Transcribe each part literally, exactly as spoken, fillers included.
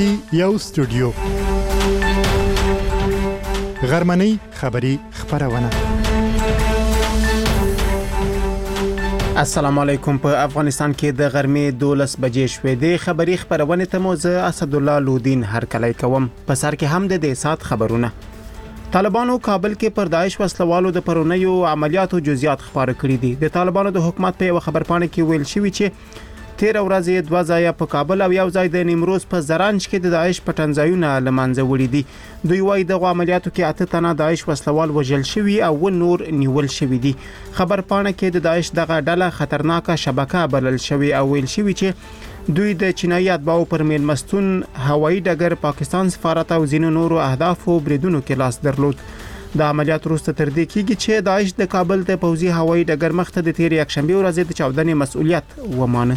کې یو استودیو غرمنۍ خبری خبرونه. السلام علیکم. په افغانستان کې د غرمې دولس بجې شوې د خبری خبرونه ته مو زه اسد الله لودین هرکلی کوم. په سر کې هم د دې سات خبرونه. طالبانو کابل کې پر داعش وسلوالو د پرونیو عملیاتو جزئیات خبره کړې دي. د طالبانو د حکومت په خبرپاڼه کې ویل شوی چې تیر ورځې دوه ځای په کابل او یو ځای د نیمروز په زرانج کې د داعش پټنځایونه لمنځه وړي دي. دوی وايي د عملیاتو کې اته تنه داعش وسلوال وژل شوی او نور نیول شوی دي. خبرپاڼه کې د داعش دغه ډله خطرناکه شبکه بلل شوی او ویل شوی چې دوی د چینایي اتباعو پر میلمستون هوایي ډګر پاکستان سفارت او ځینو نورو اهدافو بریدونو کې لاس درلود. د عملیات وروسته تر دې کېږي چې داعش د کابل د پوځي هوایي ډګر مخ ته د تیر یکشنبه ورځې د چاودنې مسؤلیت ومانه.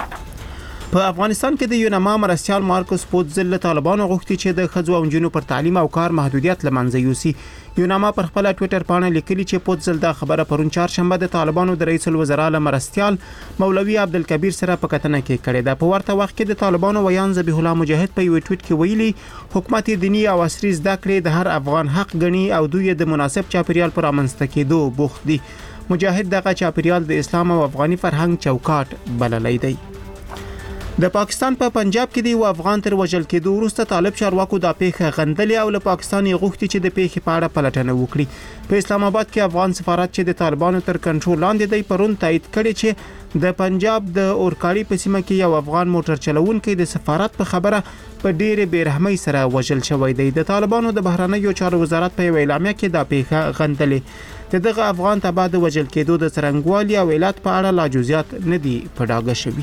په افغانستان کې د یوناما مرستيال مارکوس پوتزل له طالبانو غوښتي چې د خځو او جنونو پر تعلیم او کار محدودیت لمنځه یوسي. یوناما پر خپل ټوئیټر باندې لیکلي چې پوتزل دا خبره پرون چهارشنبه د طالبانو د رئیس الوزرا له مرستيال مولوي عبدالکبیر سره په کتنه کې کړې ده. په ورته وخت کې د طالبانو ویان ذبیح الله مجاهد په یو ټویټ کې ویلي حکومت دینی او عصري زده کړې د هر افغان حق ګڼي او دوی د مناسب چاپیریال پر امنځته کېدو بوخت دي. مجاهد دغه چاپیریال د اسلام او افغاني فرهنګ چوکاټ بللی دی. د پاکستان په پا پنجاب کې دی او افغان تر وژل کېدو وروسته طالب چارواکو د پیښه غندلې او له پاکستان یې غوښتي چې د پیښې په اړه پلټنه وکړي. په اسلام آباد کې افغان سفارت چې د طالبانو تر کنټرول لاندې دی پرون تایید کړي چې د پنجاب د اورکاړي په سیمه کې یو افغان موټر چلوونکی د سفارت په خبره په ډېرې بیرحمۍ سره وژل شوی دی. د طالبانو د بهرنیو چارو وزارت په اعلامیه کې دا پیښه غندلې. دغه افغان تبع د وژل کېدو د څرنګوالي او علت په اړه لا جزئیات نه دي په ډاګه شوي.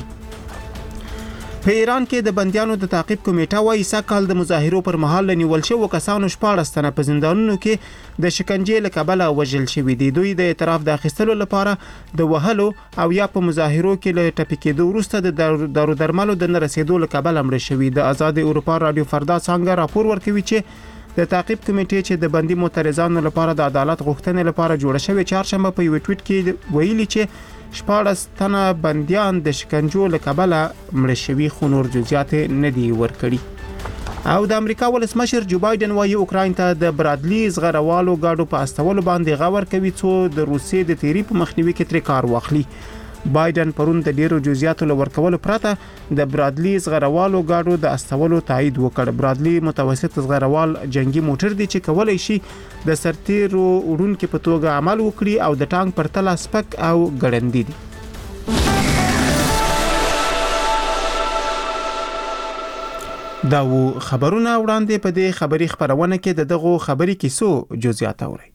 په ایران کې د بندیانو د تعقیب کمیټه وايي سکهال د مظاهرو پر مهال نیول شوی کسانو شپاړس تنه په زندانونو کې د شکنجې له کبله وژل شوی دي. دوی د اعتراف د اخیستلو لپاره د وهلو او یا په مظاهرو کې له ټپي کېدو وروسته د دارو درملو د نه رسیدو له کبله مړه شوي. د آزاد اروپا رادیو فردا څنګه راپور ورکوي چې د تعقیب کمیټې چې د بندي معترضانو لپاره د عدالت غوښتنې لپاره جوړه شوې چهارشنبه په یو ټویټ کې ویلي چې شپاړس تنه بنديان د شکنجو له کبله مړه شوي خو نور جزئیات نه دي ورکړي. او د امریکا ولسمشر جو بایدن وايي اوکراین ته د برادلی زغروالو گاډو په استولو باندې غور کوي څو د روسیې د تیری په مخنیوي کې تر کار واخلي. بایدن پرون د ډیرو جزئیاتو لورکولو پرته د برادلی زغروالو گاډو د استولو تایید وکړ. برادلی متوسط زغروال جنگي موټر دی چې کولای شي د سرتیرو وړونکو په توګه عمل وکړي او د ټانک پر تله سپک او ګړندی دي. دا و خبرونه وړاندې په دې خبري خبرونه کې د دغه خبري کیسو جزئیات اوري.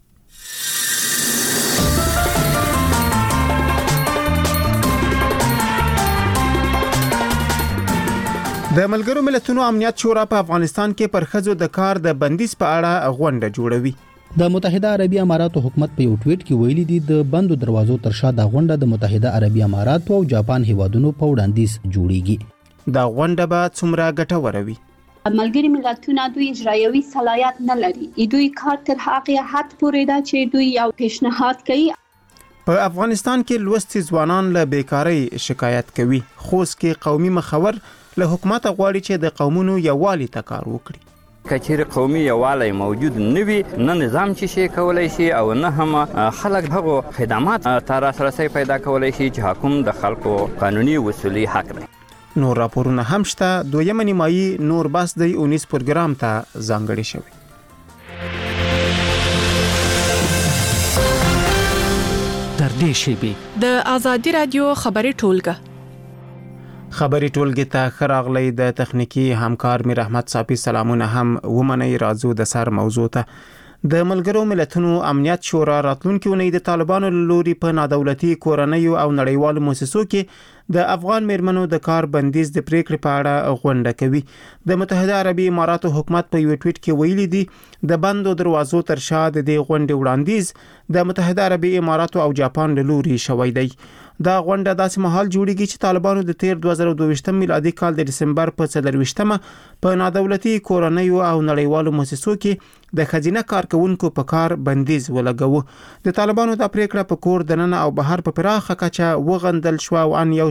د ملګرو ملتونو امنیت شورا په افغانستان کې پر ښځو د کار د بندیز په اړه غونډه جوړوي. د متحده عربی اماراتو حکومت په یو ټویټ کې ویلي دی د بندو دروازو تر شا د غونډه د متحده عربی اماراتو او جاپان هیوادونو په وړاندیز جوړیږي. دا غونډه به څومره ګټوره وي؟ ملګری ملتونه دوی اجرایوي صلاحیت نه لري. دوی کار تر هغه حد پورې دا چې دوی یو پیشنهاد کوي. په افغانستان کې لوستي ځوانان له بیکاری شکایت کوي. خوست کې قومي مخور له حکومت غواړي چې د قومونو یووالي ته کار وکړي. کچېر قومي یووالی موجود نه وي نه نظام چې شي کولای شي او نه هم خلک هغه خدمات ته راسرسي پیدا کولای شي چې حکومت د خلکو قانوني وسولي حق دی. نور راپورونه هم شته. دویمه نیمایي نور بس دی اونیس پروګرام ته ځانګړی شوی. تر دې شیبې د آزادي رادیو خبري ټولګه خبري ټولګه ته خراغلی د تخنیکی همکار میر احمد صافی سلامونه هم ومني. راځو د سر موضوع ته. د ملګرو ملتونو امنیت شورا راتلونکي اونۍ د طالبانو لوري په نادولتي کورنیو او نړیوالو مؤسسو کې د افغان میرمنو د کار بندیز د پریکړې په اړه غونډه کوي. د متحده عربی اماراتو حکومت په یو ټویټ کې ویلي دی د بندو دروازو تر شا د دې غونډې وړاندیز د متحده عربی اماراتو او جاپان لوري شوی دی. دا غونډه داسې مهال جوړیږي چې طالبانو د تیر دوه زره دوه ویشت میلادي کال د دسمبر په څلرویشتمه په نادولتي کورنیو او نړیوالو مؤسسو کې د خزینه کارکونکو په کار بندیز ولګوه. د طالبانو د پریکړه په کور دننه او بهر په پراخه کچه وغندل شو او ان یو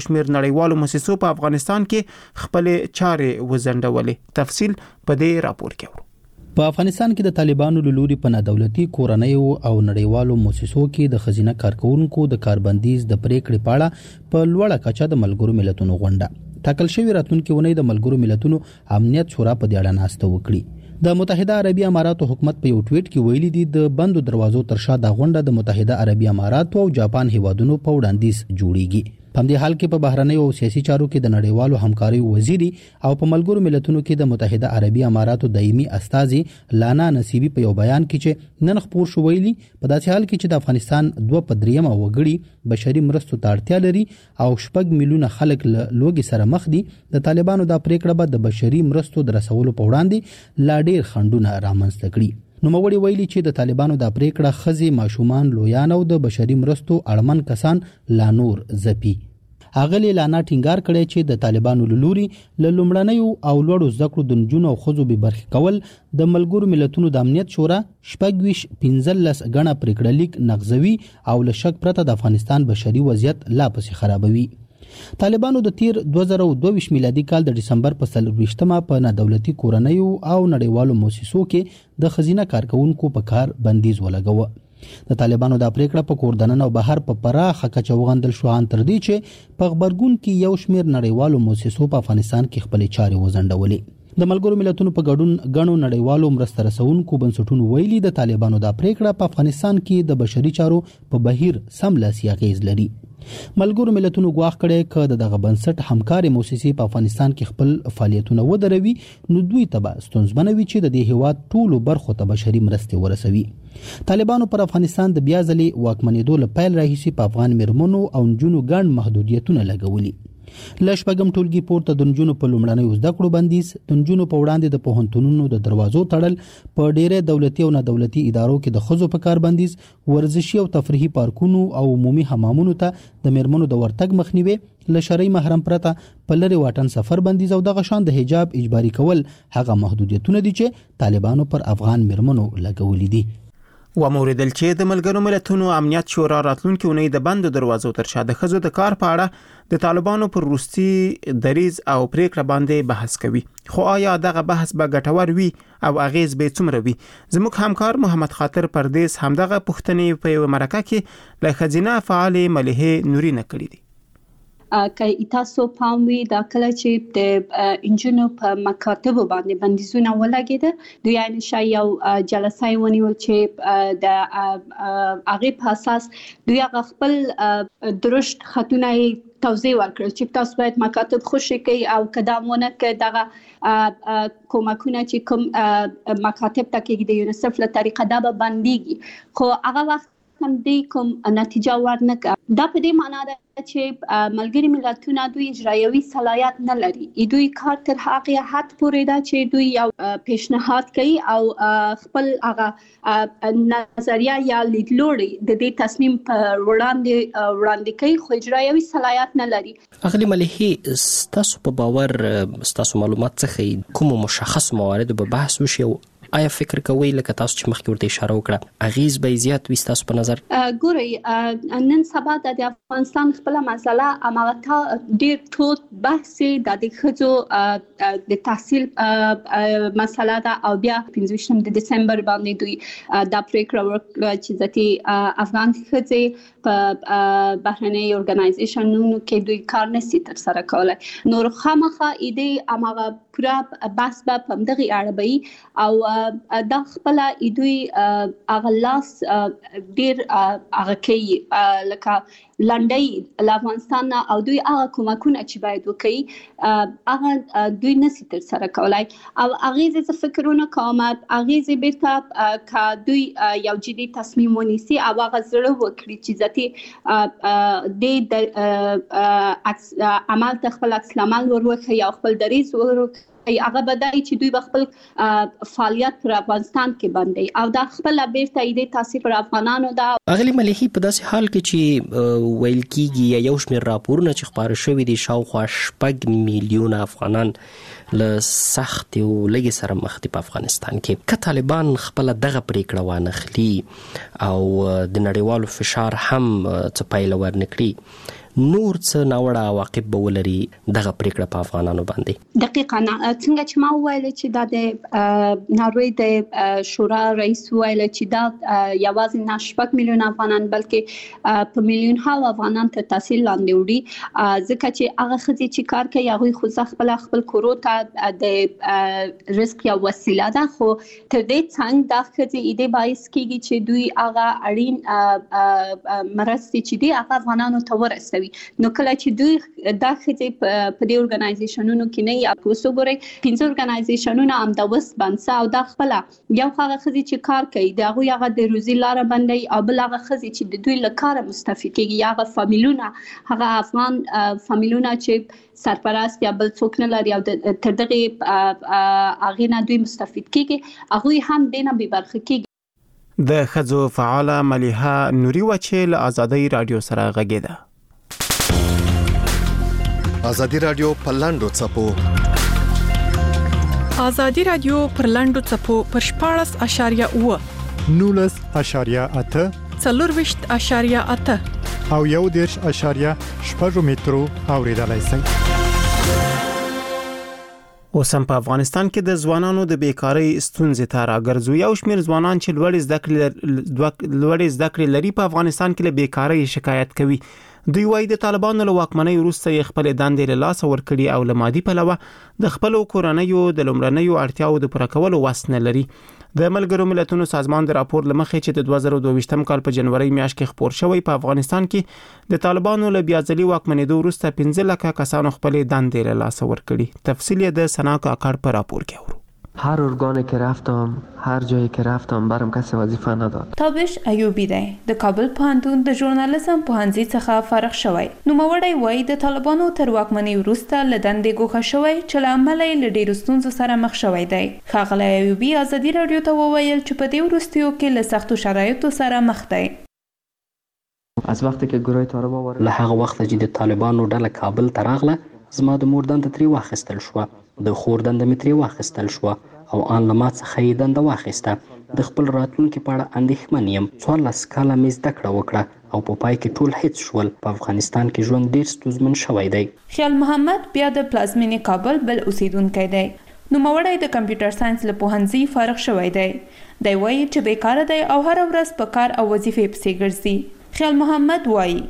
شمېر نړیوالو مؤسسو په افغانستان کې خپل چارې وزندولې. تفصیل په دې راپور کې ورو. په افغانستان کې د طالبانو له لوري په نادولتي کورنیو او نړیوالو مؤسسو کې د خزینه کارکونکو د کاربندیز د پریکړې پاړه په لوړه کچه د ملګرو ملتونو غونډه ټاکل شوی راتلونکي ونې د ملګرو ملتونو امنیت شورا په دې اړه ناسته وکړي. د متحده عربی اماراتو حکومت په یو ټویټ کې ویلي دي د بندو دروازو تر شا د غونډه د متحده عربی اماراتو او جاپان هیوادونو په وړاندیز جوړیږي. په دې حال کې په بهرنۍ او سیاسي چارو کې د نړیوالو همکاري وزیري او په ملګرو ملتونو کې د متحده عربی اماراتو دایمي استازي لانا نصیبی په یو بیان کې چې نن خبر شو ویلي په داسې حال کې چې د افغانستان دوه پدریمه وګړي بشري مرستو ته اړتیا لري او شپږ میلیونه خلک له لوږې سره مخ دي، د طالبانو د پریکړه به د بشري مرستو د رسولو په وړاندې لا ډیر خنډونه رامنځته کړي. نوموړي ویلي چې د طالبانو د پریکړه خزي ماشومان لویان او د بشري مرستو اړمن کسان لا نور زپي. اغلی لانا ټینګار کړی چې د طالبانو لوري له لومړنیو او لوړو زده کړو د نجونو او ښځو به برخې کول د ملګرو ملتونو د امنیت شورا شپږ پنځلس غڼه پریکړه لیک نغزوي او له شک پرته د افغانستان بشري وضعیت لا پسې خرابوي. طالبانو د تیر دوه زره دوه میلادي کال د ډسمبر په څلرویشتمه په نادولتي کورنیو او نړیوالو مؤسسو کې د خزینه کارکونکو په کار بندیز ولګوه. د طالبانو د پریکړه په کوردنن او بهر په پراخه کچه وغندل شو ان تر دې چې په خبرګون کې یو شمېر نړیوالو مؤسسو په افغانستان کې خپل چارې وزندولې. د ملګرو ملتونو په ګډون غنو نړیوالو مرسته رسونکو بنسټونو ویلي د طالبانو د پریکړه په افغانستان کې د بشري چارو په بهیر سملاسي اغیز لري. ملګرو ملتونو غواخ کړي ک د دغه بنسټ همکاري مؤسسې په افغانستان کې خپل فعالیتونه ودروي نو دوی ته ستونزمنوي چې د دې هیواد ټولو برخو ته بشري مرستې ورسوي. طالبانو پر افغانستان د بیا ځلې واکمنېدو له پیل راهیسې په افغان میرمنو او نجونو ګڼ محدودیتونه لګولي. لشپږم ټولګي پورته د نجونو په لومړنیو زده کړو بندیز، د نجونو په وړاندې د پوهنتونونو د دروازو تړل، په ډېرې دولتي او نادولتي ادارو کې د ښځو په کار بندیز، ورزشي او تفریحي پارکونو او عمومي حمامونو ته د میرمنو د ورتګ مخنیوي، له شرعي محرم پرته په لرې واټن سفر بندیز او دغه شان د حجاب اجباري کول هغه محدودیتونه دي چې طالبانو پر افغان میرمنو لګولي دي. و موردل چې د ملګرو ملتونو امنیت شورا راتلونکي اونۍ د بندو دروازو تر شا د ښځو د کار په اړه د طالبانو پر روسي دریز او پریکړه باندې بحث کوي. خو آیا دغه بحث به ګټور وي او اغیز به څومره وي؟ زموږ همکار محمد خاطر پردیس همدغه پوښتنې په یو مرکه کې له خزینه فعال مليحه نوري نه کړې دي. که تاسو پام وي دا کله چې د انجینو په مکاتب باندې بندیزونه ولګیده دوی یعنی شای یو جلسه ونیول چې د هغه په اساس دوی هغه خپل درشت خطونه توضیح ورکړل چې تاسو باید مکاتب خوشی کوي او قدمونه کې دغه کومکونه چې کوم مکاتب ته کې د یونیسف له طریقه دا به بنديږي خو هغه وخت هم دې کوم نتیجه ورنکړه. دا په دې معنی ده چې ملګري ملتونه دوی اجرایوي صلاحیت نه لري. دوی کار تر هغه حد پورې ده چې دوی یو پیشنهاد کوي او خپل هغه نظریه یا لیدلوري د دې تصمیم پر وړاندې وړاندې کوي خو اجرایوي صلاحیت نه لري. اغلی مليحه ستاسو په باور ستاسو معلومات څخه کوم مشخص موارد به بحث وشي؟ آیا فکر کوئ لکه تاسو چې مخکې ورته اشاره وکړه اغیز به زیات وي تاسو په نظر؟ ګورئ نن سبا د افغانستان خپل مسله امالتا ډیر ټول بحث د ښځو د تحصیل مسله ده او بیا پنځه د دسمبر باندې دوی د پریکړه وکړه چې ځکه افغان ښځې په بهرنۍ ارګنایزیشنونو کې دوی کار نشي تر سره کولای. نور خامخا ایده امغه پورا بحث په همدغه اړه وي او دا خپل ایدوی اغلاس ډیر هغه کوي لکه لنډي افغانستان او دوی هغه کومکونه چې باید وکړي هغه دوی نشي تر سره کولای او هغه ز فکرونه کوم هغه بیرته کا دوی یو جدي تصمیم ونیسي او هغه زړه وکړي چې ځکه د عمل تخپل عکس العمل وروخي او خپل دریز وروخي هغه بدای چې دوی خپل فعالیت پر افغانستان کې باندې او دا خپل بیرته ایده تاثیر پر افغانانو دا. اغلی مليحه په داسې حال کې چې ویل کیږي یو شمېر راپورونه چې خبره شوې دي شاوخوا شپږ میلیون افغانان له سخت او لږ سره مخ دي په افغانستان کې. که طالبان خپل دغه پریکړه وانخلي او د نړیوالو فشار هم څه پایله ورنکړي نور څه ناوړه عواقب به ولري دغه پریکړه په افغانانو باندې؟ دقیقاً څنګه چې ما وویل چې دا د ناروې د شورا رئیس وویل چې دا یوازې نه شپږ میلیون افغانان بلکې په میلیون ها افغانان تر تحصیل لاندې وړي، ځکه چې هغه ښځې چې کار کوي هغوی خو خپل خپل کورو ته د رزق یا وسیله ده، خو تر دې څنګه دا ښځې دې باعث کیږي چې دوی هغه اړین مرستې چې دی هغه افغانانو ته ورسوي. نو کله چې دوی دا ښځې په دې اورګنایزیشنونو کې نه یا تاسو ګورئ پنځه اورګنایزیشنونه هم د وس بنسا او د خپل یو هغه ښځې چې کار کوي دا هغه هغه د روزي لار باندې او بل هغه ښځې چې د دوی له کار مستفید کیږي هغه فامیلونه هغه افغان فامیلونه چې سرپرست یا بل څوک نه لري او تر دغه هغه نه دوی مستفید کیږي هغه هم دینه به برخه کیږي. د خځو فعاله مليحه نوري و چې له آزادۍ رادیو سره غږیده. آزادي رادیو په لاندو چپو آزادي رادیو پر لاندو چپو پر شپاړس اشاریه اوه نولس اشاریه اته څلورویشت اشاریه اته او یو دیرش اشاریه شپږ مترو اوریدلای شئ. اوس هم په افغانستان کې د ځوانانو د بیکاری ستونزې ته راګرځو. یو شمېر ځوانان چې لوړې زده کړې لوړې زده کړې لري په افغانستان کې له بیکاری شکایت کوي. دوی وايي د طالبانو له واکمنۍ وروسته یې خپل دندې له لاسه ورکړي او له مادي پلوه د خپل کورنیو د لومړنیو اړتیاو د پوره کولو وس نه لري. د ملګرو ملتونو سازمان د راپور لمخې چې د دوه زره دوه ویشتم کال په جنوري میاشت کې خپور شوی په افغانستان کې د طالبانو له بیاځلي واکمنېدو وروسته پنځه لکه کسانو خپل دندې له لاسه ورکړي. تفصیل یې د سنا کاکړ په راپور کې اورو. هر ارگانی که رفتم هر جایی که رفتم برام کسی وظیفه نداد. تابش ایوبی دی د کابل پوهنتون د ژورنالیزم پوهنځي څخه فارغ شوی. نوموړی وایي د طالبانو تر واکمنۍ وروسته له دندې ګوښه شوی چې له امله یې له ډېرو ستونزو سره مخ شوی دی. ښاغلی ایوبي ازادي راډیو ته وویل چې په دې وروستیو کې له سختو شرایطو سره مخ دی. از وقتی که گروه طالبان وارد له هغه وخت چې د طالبانو ډله کابل ته راغله زما د مور دنده ترې واخیستل شوه، د خور دنده مې ترې واخیستل شوه او آن له ما څخه یې دنده واخیسته. د خپل راتلونکي په اړه اندېښمن یم. څوارلس کاله مې زده کړه وکړه او په پای کې ټول هیڅ شول. په افغانستان کې ژوند ډېر ستونزمن شوی دی. خیال محمد بیا د پلازمینې کابل بل اوسیدونکی دی. نوموړی د کمپیوټر ساينس له پوهنځي فارغ شوی دی. دی وایي چې بیکاره دی او هره ورځ په کار او وظیفې پسې ګرځي. خیال محمد وایي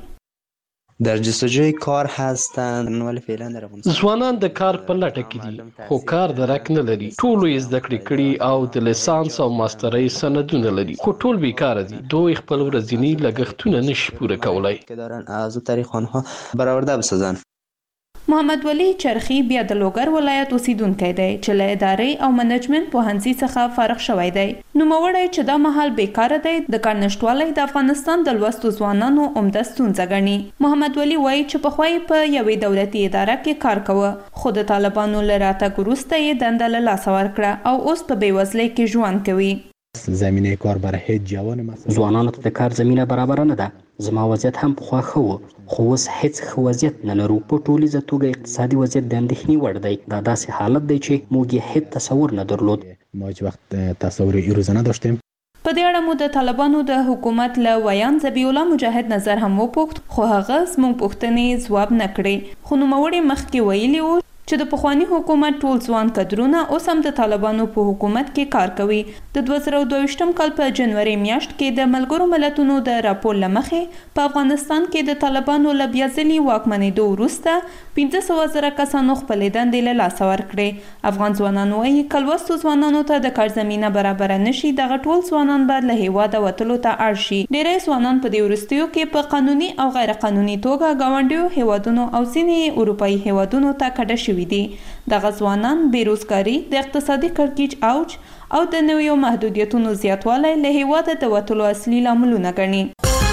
در جستجوی کار هستند ولی فعلا در افغانستان ځوانان د کار په لټه کې دي خو کار درک نه لري. ټول یې زده کړې کړي او د لیسانس او ماسترۍ سندونه لري خو ټول بیکاره دي. دوی خپل ورځنی لګښتونه نشي پوره کولای. که دارن از طریق آنها برآورده بسازن. محمد ولی چرخی بیا د لوګر ولایت اوسیدونکی دی چې له ادارې او منیجمنت پوهنځي څخه فارغ شوی دی. نوموړی چې دا مهال بیکاره دی د کار نشتوالی د افغانستان د لوستو ځوانانو عمده ستونزه ګڼي. محمد ولی وایي چې پخوا یې په یوې دولتي اداره کې کار کوه خو د طالبانو له راتګ وروسته یې دنده له لاسه ورکړه او اوس په بېوزلۍ کې ژوند کوي. زمینه کار برای هیچ جوان مثلا ځوانانو ته د کار زمینه برابر نه ده. زما وضعیت هم پخوا ښه و خو اوس هیڅ ښه وضعیت نه لرو. په ټولیزه توګه اقتصادي وضعیت د اندېښنې وړ دی. دا داسې حالت دی چې موږ یې هیڅ تصور نه درلود. ما هیچ وخت تصور یې روزه نداشتیم. په دې اړه مو د طالبانو د حکومت له ویان ذبیح الله مجاهد نظر هم وپوښت خو هغه زموږ پوښتنې ځواب نه کړې. خو نوموړی مخکې ویلي و چې د پخواني حکومت ټول ځوان کدرونه اوس هم د طالبانو په حکومت کې کار کوي. د دوه زره دوه ویشتم کال په جنوري میاشت کې د ملګرو ملتونو د راپور له مخې په افغانستان کې د طالبانو له بیاځلي واکمنېدو وروسته پنځه سوه زره کسانو خپلې دندې له لاسه ورکړې. افغان ځوانان وایي که لوستو ځوانانو ته د کار زمینه برابره نشي دغه ټول ځوانان باید له هیواده وتلو ته اړ شي. ډېری ځوانان په دې وروستیو کې په قانوني او غیر قانوني توګه ګاونډیو هیوادونو او ځینې اروپایي هیوادونو ته کډه شوي دي. دغه ځوانان بیروزګاري د اقتصادي کړکېچ اوج او د نویو محدودیتونو زیاتوالی له هیواده د وتلو اصلي لاملونه ګڼي.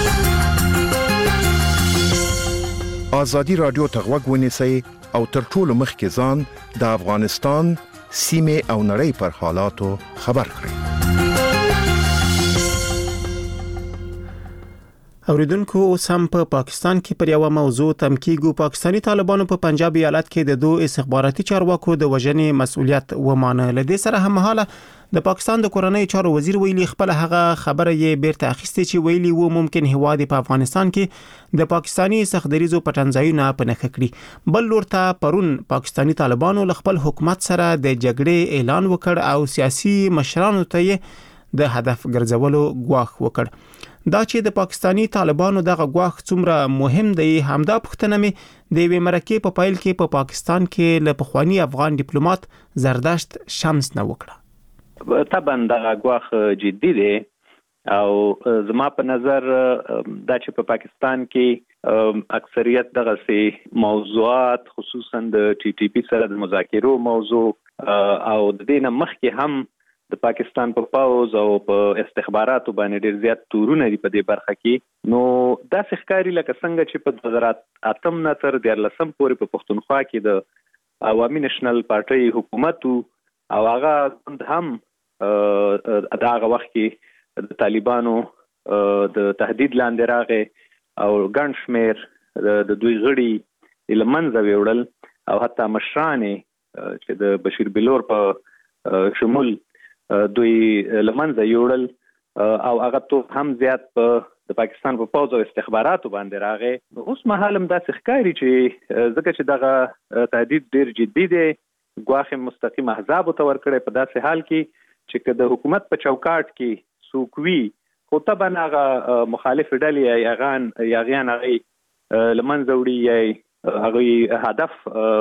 آزادي رادیو ته غوږ ونیسئ او تر ټولو مخکې ځان د افغانستان سیمې او نړۍ پر حالاتو خبر کړئ. اوریدونکو سم په پا پاکستان کې پر یو موضوع تم کېږو. پاکستانی طالبانو په پنجاب ایالت کې د دوه استخباراتي چارواکو د وژنې مسؤلیت ومانه. لدې سره هم مهاله د پاکستان د کورنۍ چارو وزیر ویلي خپل هغه خبره یې بیرته اخیستې چې ویلي وو ممکن هواد په افغانستان کې د پاکستانی سختدریزو پټنځایونه په نخښه کړي. بل لور ته پرون پاکستانی طالبانو ل خپل حکومت سره د جګړې اعلان وکړ او سیاسي مشرانو ته د هدف ګرځولو غواخ وکړ. دا چې د پاکستانی طالبانو دغه غواخ څومره مهم دی همدا پوښتنه مې د وی مرکه په پایل کې په پا پاکستان کې ل پخوانی افغان ډیپلوماټ زردشت شمس نه وکړه. طبعا دغه غواخ جدي دی او زما په نظر دا چې په پاکستان کې اکثریت دغه سي موضوعات خصوصا د ټي ټي پی سره د مذاکرو موضوع او د دې مخکې هم د پاکستان په پاوز او په استخباراتو باندې ډیر زیات تورونه دي په دې برخه کې. نو دا ښکاری لکه څنګه چې په دوه زره اتم نه تر دیارلسم پورې په پښتونخوا کې د عوامي نېشنل پارټي حکومت او هغه هم دا هغه وخت کې د طالبانو د تهدید لاندې راغی او ګڼ شمېر د دوی غړي لمنځه ویوړل او حتی مشران چې د بشیر بلور په شمول دوی لمنځه یوړل او هغه ته هم زیات په د پاکستان په پوز او استخباراتو باندې راغی. اوس مهال هم داسې ښکاري چې ځکه چې دغه تهدید ډیر جدي دی غواخې مستقیم احزاب ته ورکړي په داسې حال کې چې د حکومت په چوکاټ کې سوکوي خو طبعا هغه مخالف ډلې یاغان یاغیان هغه لمنځه وړي هغه هدف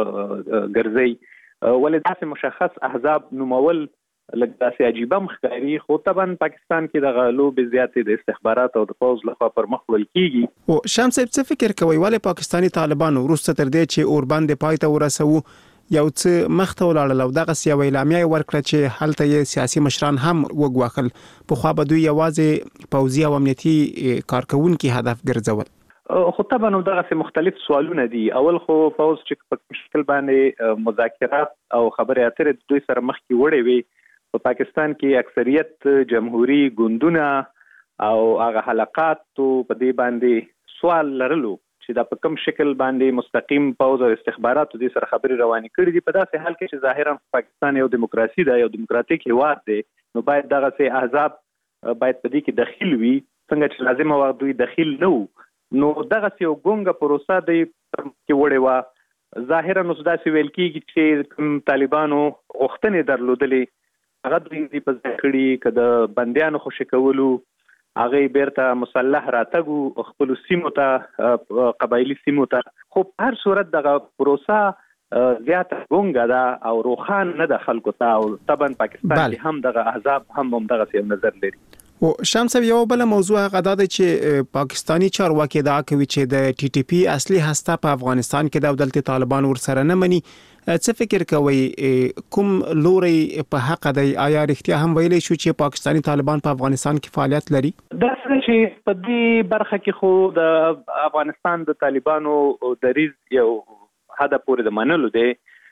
ګرځي ولې داسې مشخص احزاب نومول لکه داسې عجیبه مخکاري خو طبعا پاکستان کې د غلو به زیاتې د استخبارات او د پوز لخوا پر مخ وړل کیږي. او شمس صاحب څه فکر کوي ولې پاکستانی طالبانو وروسته تر دې چې اوربند پای ته ورسو یو څه مخته ولاړل او دغه سیاوی اعلامیه ورکړه چې هلته یې سیاسي مشران هم وګواخل په خو به دوی یوازې پوزي او امنیتي کارکونکو هدف ګرځول. خو طبعا دغه مختلف سوالونه دي. اول خو پوز چې په مشکل باندې مذاکرات او خبرې اترې دوی سره مخ کې وړي وي په پاکستان کې اکثریت جمهوریت ګوندونه او هغه حلقات په دې باندې سوال لرلو چې دا په کوم شکل باندې مستقیم پوز او استخباراتو دې سره خبرې روانې کړې دي په داسې حال کې چې ظاهرا پاکستان یو دیموکراسي ده یو دیموکراتیک هیواد دی نو باید دغه سي احزاب باید په دې کې دخیل وي څنګه چې لازمه وخت دوی دخیل نه وو نو دغه سي ګونګه پروسه دی کې وړي وا ظاهرا نو داسې ویل کېږي چې طالبانو غوښتنې درلودلې هغه دوی په ځکړي کده بنديانو خوشی کولو هغه بیرته مسلح راتګو خپل سیمو ته قبایلی سیمو ته خو هر صورت دغه پروسه زیات ګونګه ده او روخان نه د خلکو ته او طبعا پاکستان کې هم دغه احزاب هم هم دغه څه نظر لري. او شمس یو بل موضوع غدا ده چې پاکستانی چارواکي دا کوي چې د ټي ټي پی اصلي هسته په افغانستان کې د دولت طالبان ورسره نه مني. څه فکر کوي کوم لوري په حق دی آیا رښتیا هم ویلې شو چې پاکستانی طالبان په افغانستان کې فعالیت لري؟ دا چې په دې برخه کې خو د افغانستان د طالبانو دریز یو حد پورې د منلو دی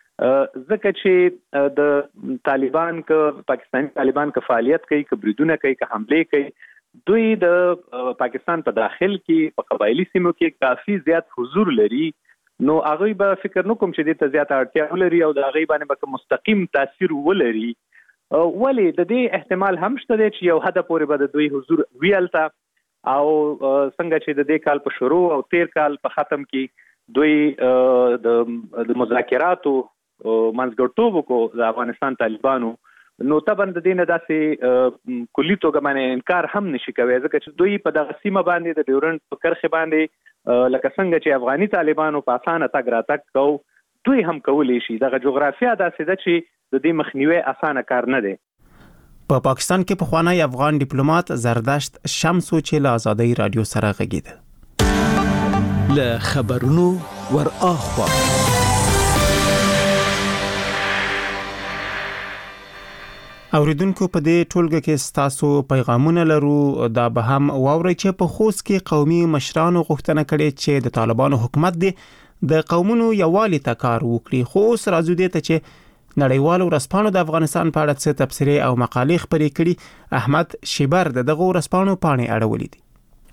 ځکه چې د طالبان ک پاکستانی طالبان ک فعالیت کوي ک بریدونه کوي ک حمله کوي دوی د پاکستان په داخل کې په قبایلی سیمو کې کافي زیات حضور لري نو هغه به فکر نکوم چې د ته زیات اړتیا ولري او د هغه باندې به مستقیم تاثیر ولري ولی د دې احتمال هم شته چې یو حد پورې به د دوی حضور ویلته او څنګه چې د دې کال په شروع او تیر کال په ختم کې دوی د مذاکراتو منځګړتوب کو د افغانستان طالبانو نو طبعا د دې نه داسې کلی توګه باندې انکار هم نشي کوي ځکه چې دوی په دغه سیمه باندې د ډیورنډ په کرخه باندې لکه څنګه چې افغاني طالبانو په اسانه تګ راتګ کو دوی هم کولی شي دغه جغرافیا داسې ده چې د دې مخنیوي اسانه کار نه دی. په پا پاکستان کې پخوانی افغان ډیپلوماټ زردشت شمسو چې له آزادۍ رادیو سره غږیده له خبرونو ور اخوا اوریدونکو په دې ټولګه کې ستاسو پیغامونه لرو دا به هم واوري چې په خوست کې قومي مشرانو غوښتنه کړې چې د طالبانو حکومت دی د قومونو یووالي ته کار وکړي خو اوس راځو دې ته چې نړیوالو ورځپاڼو د افغانستان په اړه څه تبصرې او مقالې خپرې کړي. احمد شیبر دغه ورځپاڼو پاڼې اړولې دي.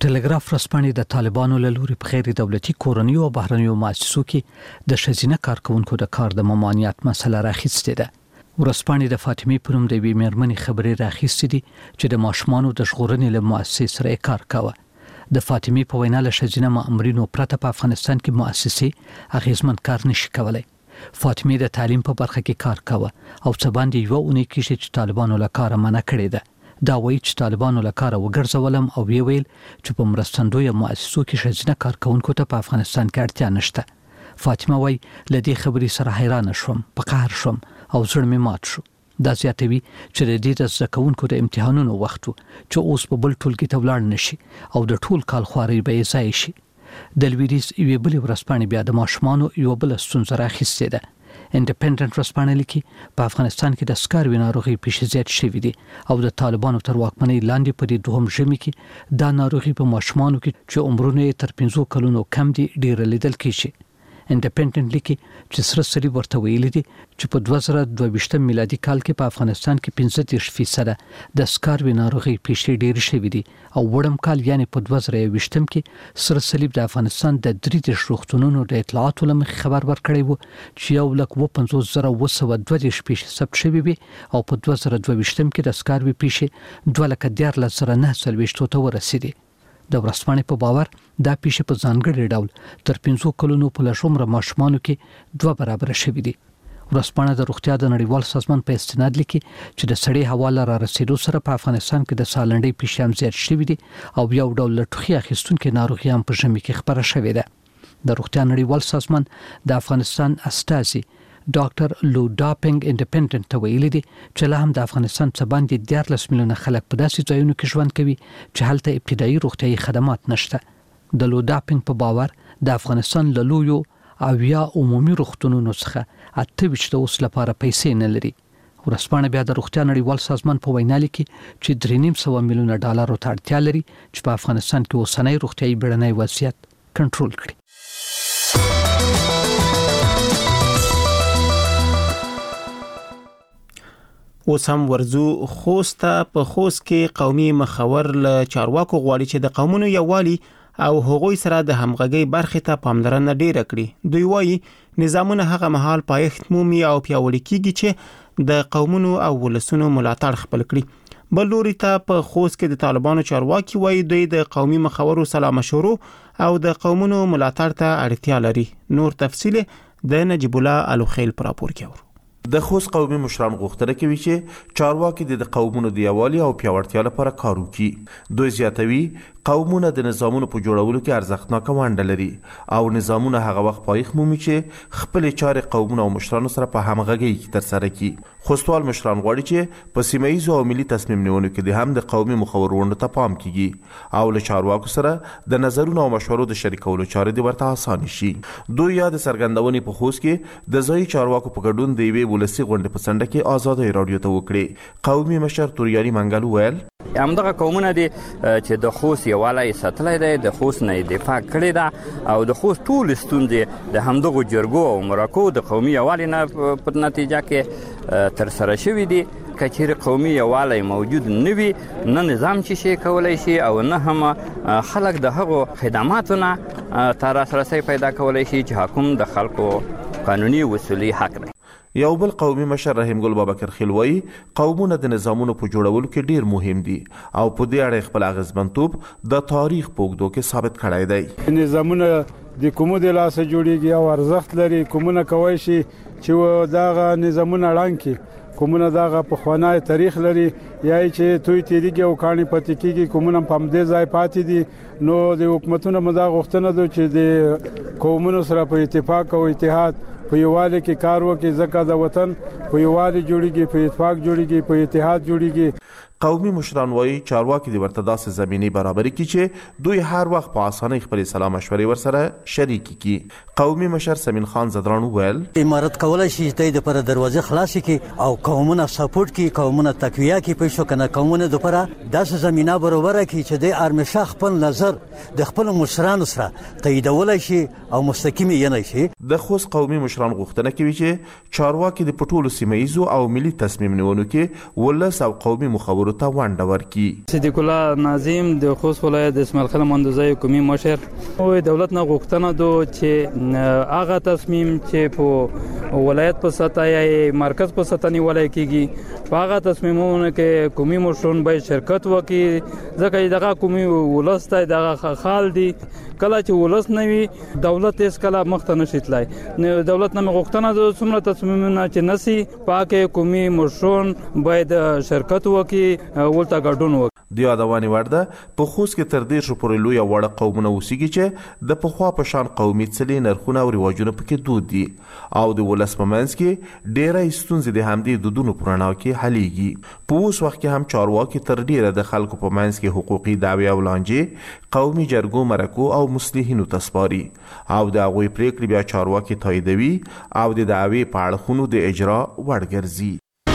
ټلګراف ورځپاڼې د طالبانو له لوري په غیر دولتي کورنیو او بهرنیو مؤسسو کې د ښځینه کارکونکو د کار د ممانعت مسله راخیستې ده. ورځپاڼې د فاطمې په نوم د یوې مېرمنې خبرې راخیستې دي چې د ماشومانو د ژغورنې له مؤسسې سره یې کار کاوه. د فاطمې په وینا له ښځینه مامورینو پرته په افغانستان کې مؤسسې اغیزمن کار نشي کولای. فاطمې د تعلیم په برخه کې کار کاوه او څه باندې یو اونۍ کې چې طالبانو له کاره منع کړې ده. دا وایي چې طالبانو له کاره وګرځولم او وی ویل چې په مرستندویه مؤسسو کې ښځینه کارکونکو ته په افغانستان کې اړتیا نشته. فاطمه وایي له دې خبرې سره حیران شوم، په قهر شوم او زړه مې مات شو. دا زیاتوي چې د دې د زده کوونکو د امتحانونو وخت چې اوس په بل ټولګي ته ولاړ نشي او د ټول کال خواري به یې ځای شي. د لویدیځ یوې بلې ورځپاڼې بیا د ماشومانو یوه بله ستونزه راخیستې ده. انډیپندنت ورځپاڼه لیکي په افغانستان کې د سکاروي ناروغي پیښې زیات شوې دي او د طالبانو تر واکمنۍ لاندې په دې دوهم ژمي کې دا ناروغي په ماشومانو کې چې عمرونه یې تر پنځو کلونو کم دي ډېر لیدل کېږي. انډیپندنت لیکي چې سره صلیب ورته ویلي دي چې په دوه زره دوه ویشتم میلادي کال کې په افغانستان کې پنځه دېرش فیصده د سکاروي ناروغي پیښې ډېرې شوې دي او وړم کال یعنی په دوه زره یوویشتم کې سره صلیب د افغانستان د درې دېرش روغتونونو د اطلاعاتو له مخې خبر ورکړی و چې یو لک اووه پنځوس زره اووه سوه دوه دېرش پیښې ثبت شوې وي او په دوه زره دوه ویشتم کې د سکاروي پیښې دوه لکه دیارلس زره نهه څلوېښتو ته ورسېدې. د ورځپاڼې په باور دا پیښې په ځانګړي ډول تر پنځو کلونو په لږ عمره ماشومانو کې دوه برابره شوې دي. ورځپاڼه د روغتیا د نړیوال سازمان په استناد لیکي چې د سړې هوا له رارسېدو سره په افغانستان کې د سالنډۍ پیښې هم زیات شوې دي او یو ډول له ټوخي اخیستونکې ناروغي هم په ژمي کې خپره شوې ده. د روغتیا نړیوال سازمان د افغانستان استازي ډاکټر لو ډاپنګ انډیپندنت ته ویلي دي چې لا هم د افغانستان څخه باندې دیارلس میلیونه خلک په داسې ځایونو کې ژوند کوي چې هلته ابتدایي روغتیايي خدمات نشته. د لو ډاپنګ په باور د افغانستان له لویو اویا عمومي روغتونونو څخه اته ویشت اوس لپاره پیسې نه لري. ورځپاڼه بیا د روغتیا نړیوال سازمان په وینا لیکي چې درې نیم سوه میلیونه ډالرو ته اړتیا لري چې په افغانستان کې اوسنی روغتیايي بیړنی وضعیت کنټرول کړي. اوس هم ورزو خوست په خوست کې قومي مخور له چارواکو غواړي چې د قومونو یووالي او هغوی سره د همغږي برخې ته پاملرنه ډیره کړي. دوی وایي نظامونه هغه مهال پایښت مومي او پیاوړي کیږي چې د قومونو او ولسونو ملاتړ خپل کړي. بل لوري ته په خوست کې د طالبانو چارواکي وایي دوی د قومي مخورو سلا مشورو او د قومونو ملاتړ ته اړتیا لري. نور تفصیل د نجیب الله الوخیل پر راپور کې اورو. د خوست قومي مشران غوښتنه کوي چې چارواکي د قومونو د یووالي او پیاوړتیا لپاره کار وکړي. دوی زیاتوي قومونه د نظامونو په جوړولو کې ارزښتناک ونډه لري او نظامونه هغه وخت پایښت مومي چې خپل چارې قومونه او مشرانو سره په همغږۍ کې ترسره کړي. خوستوال مشران غواړي چې په سیمه ییزو او ملي تصمیم نیونو کې د هم د قومي مخورونو ته پام کیږي او له چارواکو سره د نظرونو او مشورو د شریکولو چارې د ورته آسان شي. دوی یاد سرګندونې په خوست کې د ځای چارواکو په ګډون د یوې ولسي غونډې په څنډه کې آزادۍ رادیو ته وکړي. قومي مشر توریالي منګل وویل همدغه قومونه دي چې د خوست یووالی ساتلی دی، د خوست نه دفاع کړې ده او د خوست ټول ستونزې د همدغو جرګو او مرکو د قومي یووالي نه په نتیجه کې ترسره شوي دي. که چیرې قومي یووالی موجود نه وي نه نظام چې شي کولی شي او نه هم خلک د هغو خدماتو نه ته لاسرسی پیدا کولی شي چې حکوم د خلکو قانوني وصولي حق دی. یو بل قومي مشر رحیم ګل بابکر خیلوی قومونه د نظامونو په جوړولو کې ډیر مهم دي او په دې اړه خپل اغیزمنتوب د تاریخ په اوږدو کې ثابت کړی دی. نظامونه د کومو د لاسه جوړیږي او ارزښت لري. کومونه کوي شي چې داغه نظامونه ړنګ کړي، کومونه داغه په خوانای تاریخ لري یا چې توي تیریږي او کاني پاتې کیږي، کومونه په همدې ځای پاتې دي. نو د حکومتونو مدا غوښتنه ده چې د قومونو سره په اتفاق او اتحاد په یووالي کې کار وکړي، ځکه د وطن په یووالي جوړیږي، په اتفاق جوړیږي، په اتحاد جوړیږي. قومي مشران وایي چارواکي د ورته داسې زمینې برابرې کړي چې دوی هر وخت په اسانۍ خپل سلا مشورې ورسره شریک کړي. قومي مشر سمین خان زدران وویل امارت کولای شي چې د پر دروازه خلاص کړي او قومونه سپورټ کړي قومونه تقویه کړي په شو کنه قومونه د پر داسې زمينه برابر کړي چې د ارمشا خپل نظر د خپل مشرانو سره تاییدولای شي او مستقیم یې نه شي. د خوست قومي مشران غوښتنه کوي چې چارواکي د پټولو سیمایزو او ملي تصمیم نیونو کې ولس او قومي مخاورو ته ونډه ورکړي. صدیق الله ناظم د خوست ولایت د اسماعیل خان مندوزي حکومي مشر او دولت نه غوښتنه دو چې هغه تصمیم چې په ولایت په سطح یا مرکز په سطح نیولای کیږي په هغه تصمیمونو کې قومي مشران به شرکت وکړي ځکه دغه قومي ولسته دغه خال دي کله چې ولس نه وي دولت هیڅ کله مخته نشي تلای نو دولت نه غوښتنه د څومره تصمیمونه چې نسی پاکه قومي مشران باید شرکت وکړي ولته ګډون وکړي. د یادوانې ورده په خوست کې تر دېرشو پورې لویه وړه قومونه اوسېږي چې د پخوا په شان قومي څلې نرخونه او رواجونه پکې دود دي او د ولس په منځ کې ډېری ستونزې د همدې دودونو په رڼا کې حلیږي. په اوس وخت کې هم چارواکي تر ډېره د خلکو په منځ کې حقوقي دعوې او لانجې قومي جرګو مرکو او مصلحینو ته سپاري او د هغوی پرېکړې بیا چارواکي تاییدوي او د دعوې په اړخونو د اجرا وړ ګرځي.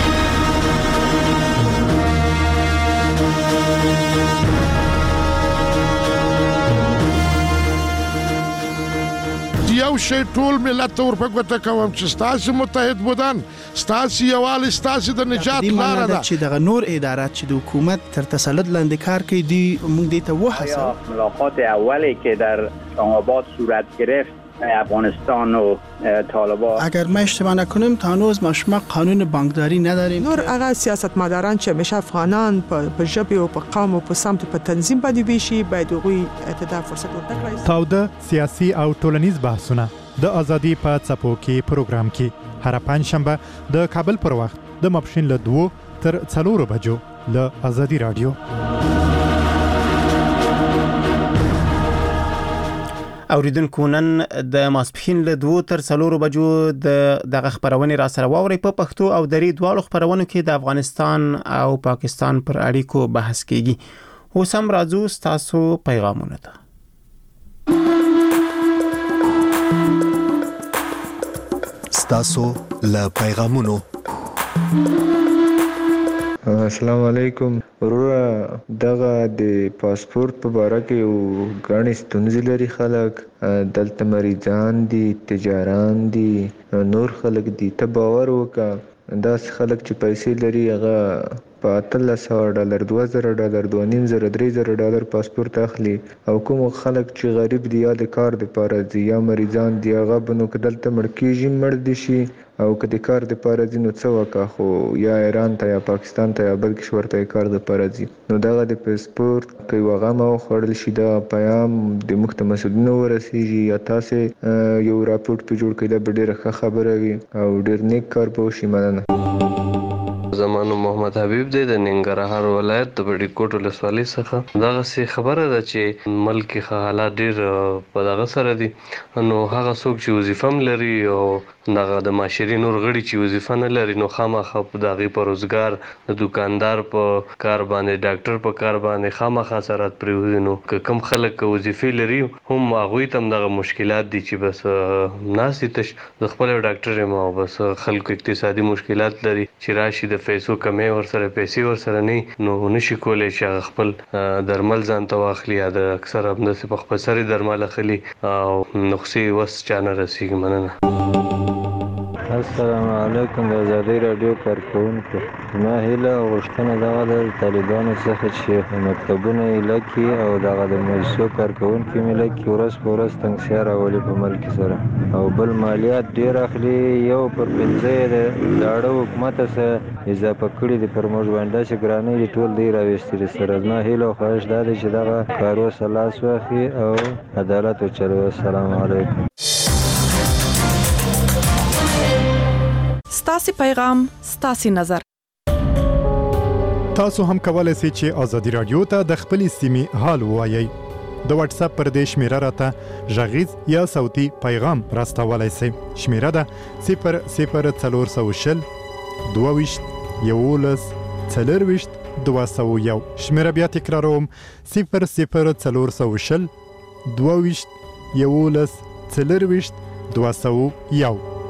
یو شی ټول ملت ته ورپګوته کوم چې ستاسو متحد بودن ستاسو یوال ستاسو د نجات لاره ده چې دغه نور ادارات چې د حکومت تر تسلط لاندې کار کوي دی موږ دې ته وحسه. ملاقات اولی که در اسلام‌آباد صورت گرفت افغانستان و طالبان اگر ما اشتباه نکنیم تا هنوز ما شما قانون بانکداری نداریم. نور هغه سیاستمداران چې همیشه افغانان په ژبه او په قوم او په سمت په تنظیم باندې ویشي باید هغوی ته فرصت ورکړي. تاوده سیاسي او ټولنیز بحثونه د ازادي په څپو کې پروګرام کې هر پنځشنبه د کابل پر وخت د ماپښین له دوه تر څلورو بجو له ازادي رادیو. اوریدونکو نن د ماسپښین له دوه تر څلورو بجو د دغه خبرونه را سره واوري په پښتو او دري دواړو خبرونو کې د افغانستان او پاکستان پر اړیکو بحث کیږي. اوس هم راځو تاسو پیغامونه ته. تاسو له پیغامونو. السلام علیکم ورور دغه د پاسپورت په اړه کې یو غاڼې ستونزې لري خلک دلته مریضان دي تجاران دي نور خلک دي ته باور وکړه داس خلک چې پیسې لري هغه په اتلس سوه ډالر دوه زره ډالر دوه نیم زره درې زره ډالر پاسپورت اخلي او کوم خلک چې غریب دي یا د کار دپاره ځي یا مریضان دي هغه به نو که دلته مړ کېږي مړ دي شي او که د کار دپاره ځي نو څه وکړه خو یا ایران ته یا پاکستان ته یا بل کشور ته کار دپاره ځي نو دغه د پاسپورت که یوه غمه وخوړل شي دغه پیام د موږ ته مسؤلینو ورسېږي یا تاسې یو راپورټ په جوړ کړئ دا به ډېره ښه خبره وي او ډېر نیک کار به وشي. مننه. زمانو محمد حبیب دی د ننګرهار ولایت د بډې کوټ ولسوالۍ څخه. دغه سي خبره ده چې ملک کې حالات ډېر په دغه سره دي نو هغه څوک چې وظیفه هم لري او دغه د معاشري نور غړي چې وظیفه نه لري نو خامخا په د هغې په روزګار د دوکاندار په کار باندې ډاکټر په کار باندې خامخا اثرات پرېوځي. نو که کوم خلک وظیفې لري هم هغوی ته هم دغه مشکلات دي چې بس ناست دي تش د خپل ډاکټر یم او بس خلکو اقتصادي مشکلات لري چې راشي د پیسو کمی ورسره پیسې ورسره نه نو نشي کولی چې هغه خپل درمل ځان ته واخلي یا د اکثر همداسې په خپل سر درمل اخلي او نقصې وس چا نه رسېږي. مننه. السلام علیکم د ازادي رادیو کارکوونکو زما هیله او غوښتنه دغه ده د طالبانو څخه چې مکتبونه یې لږ کړي او دغه د مؤسسو کارکوونکي مې لږ کړي ورځ په ورځ تنګسیا راولي په ملک سره او بل مالیات ډېر اخلي یو پر پنځه یې د زاړه حکومته څخه اضافه کړي دي پر موږ باندې داسې ګرانۍ دي ټول دی راویستي دي سره. زما هیله او خواهش دا دی چې دغه کار وسه لاس واخلي او عدالت وچلوي. السلام علیکم. ستاسو پیغام ستاسو نظر. تاسو هم کولای شئ چې ازادي رادیو ته د خپل سیمې حال ووایئ. د واتس اپ پر دې شمیره راته غږیز یا صوتي پیغام راستولای شئ. شمیره ده صفر صفر څلور سوه شل دوه ویشت یولس څلرویشت دوه سوه یو. شمیره بیا تکراروم صفر صفر څلور سوه شل دوه ویشت یولس څلرويشت دوه سوه یو.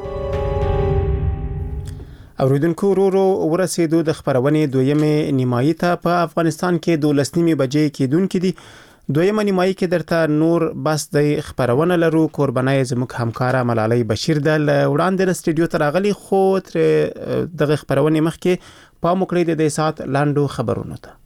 اوریدونکو ورو ورسېدو د خبرونې دویمه نیمایي ته. په افغانستان کې دولس نیمه بجې کېدونکې دي. دویمه نیمایي کې درته نور بس د خبرونه لرو. قربانای زموږ همکاره ملالۍ بشیر د وړاندې د استودیو ته راغلي، خو تر دغه خبرونه مخکې پام وکړئ د سات لاندو خبرونو ته.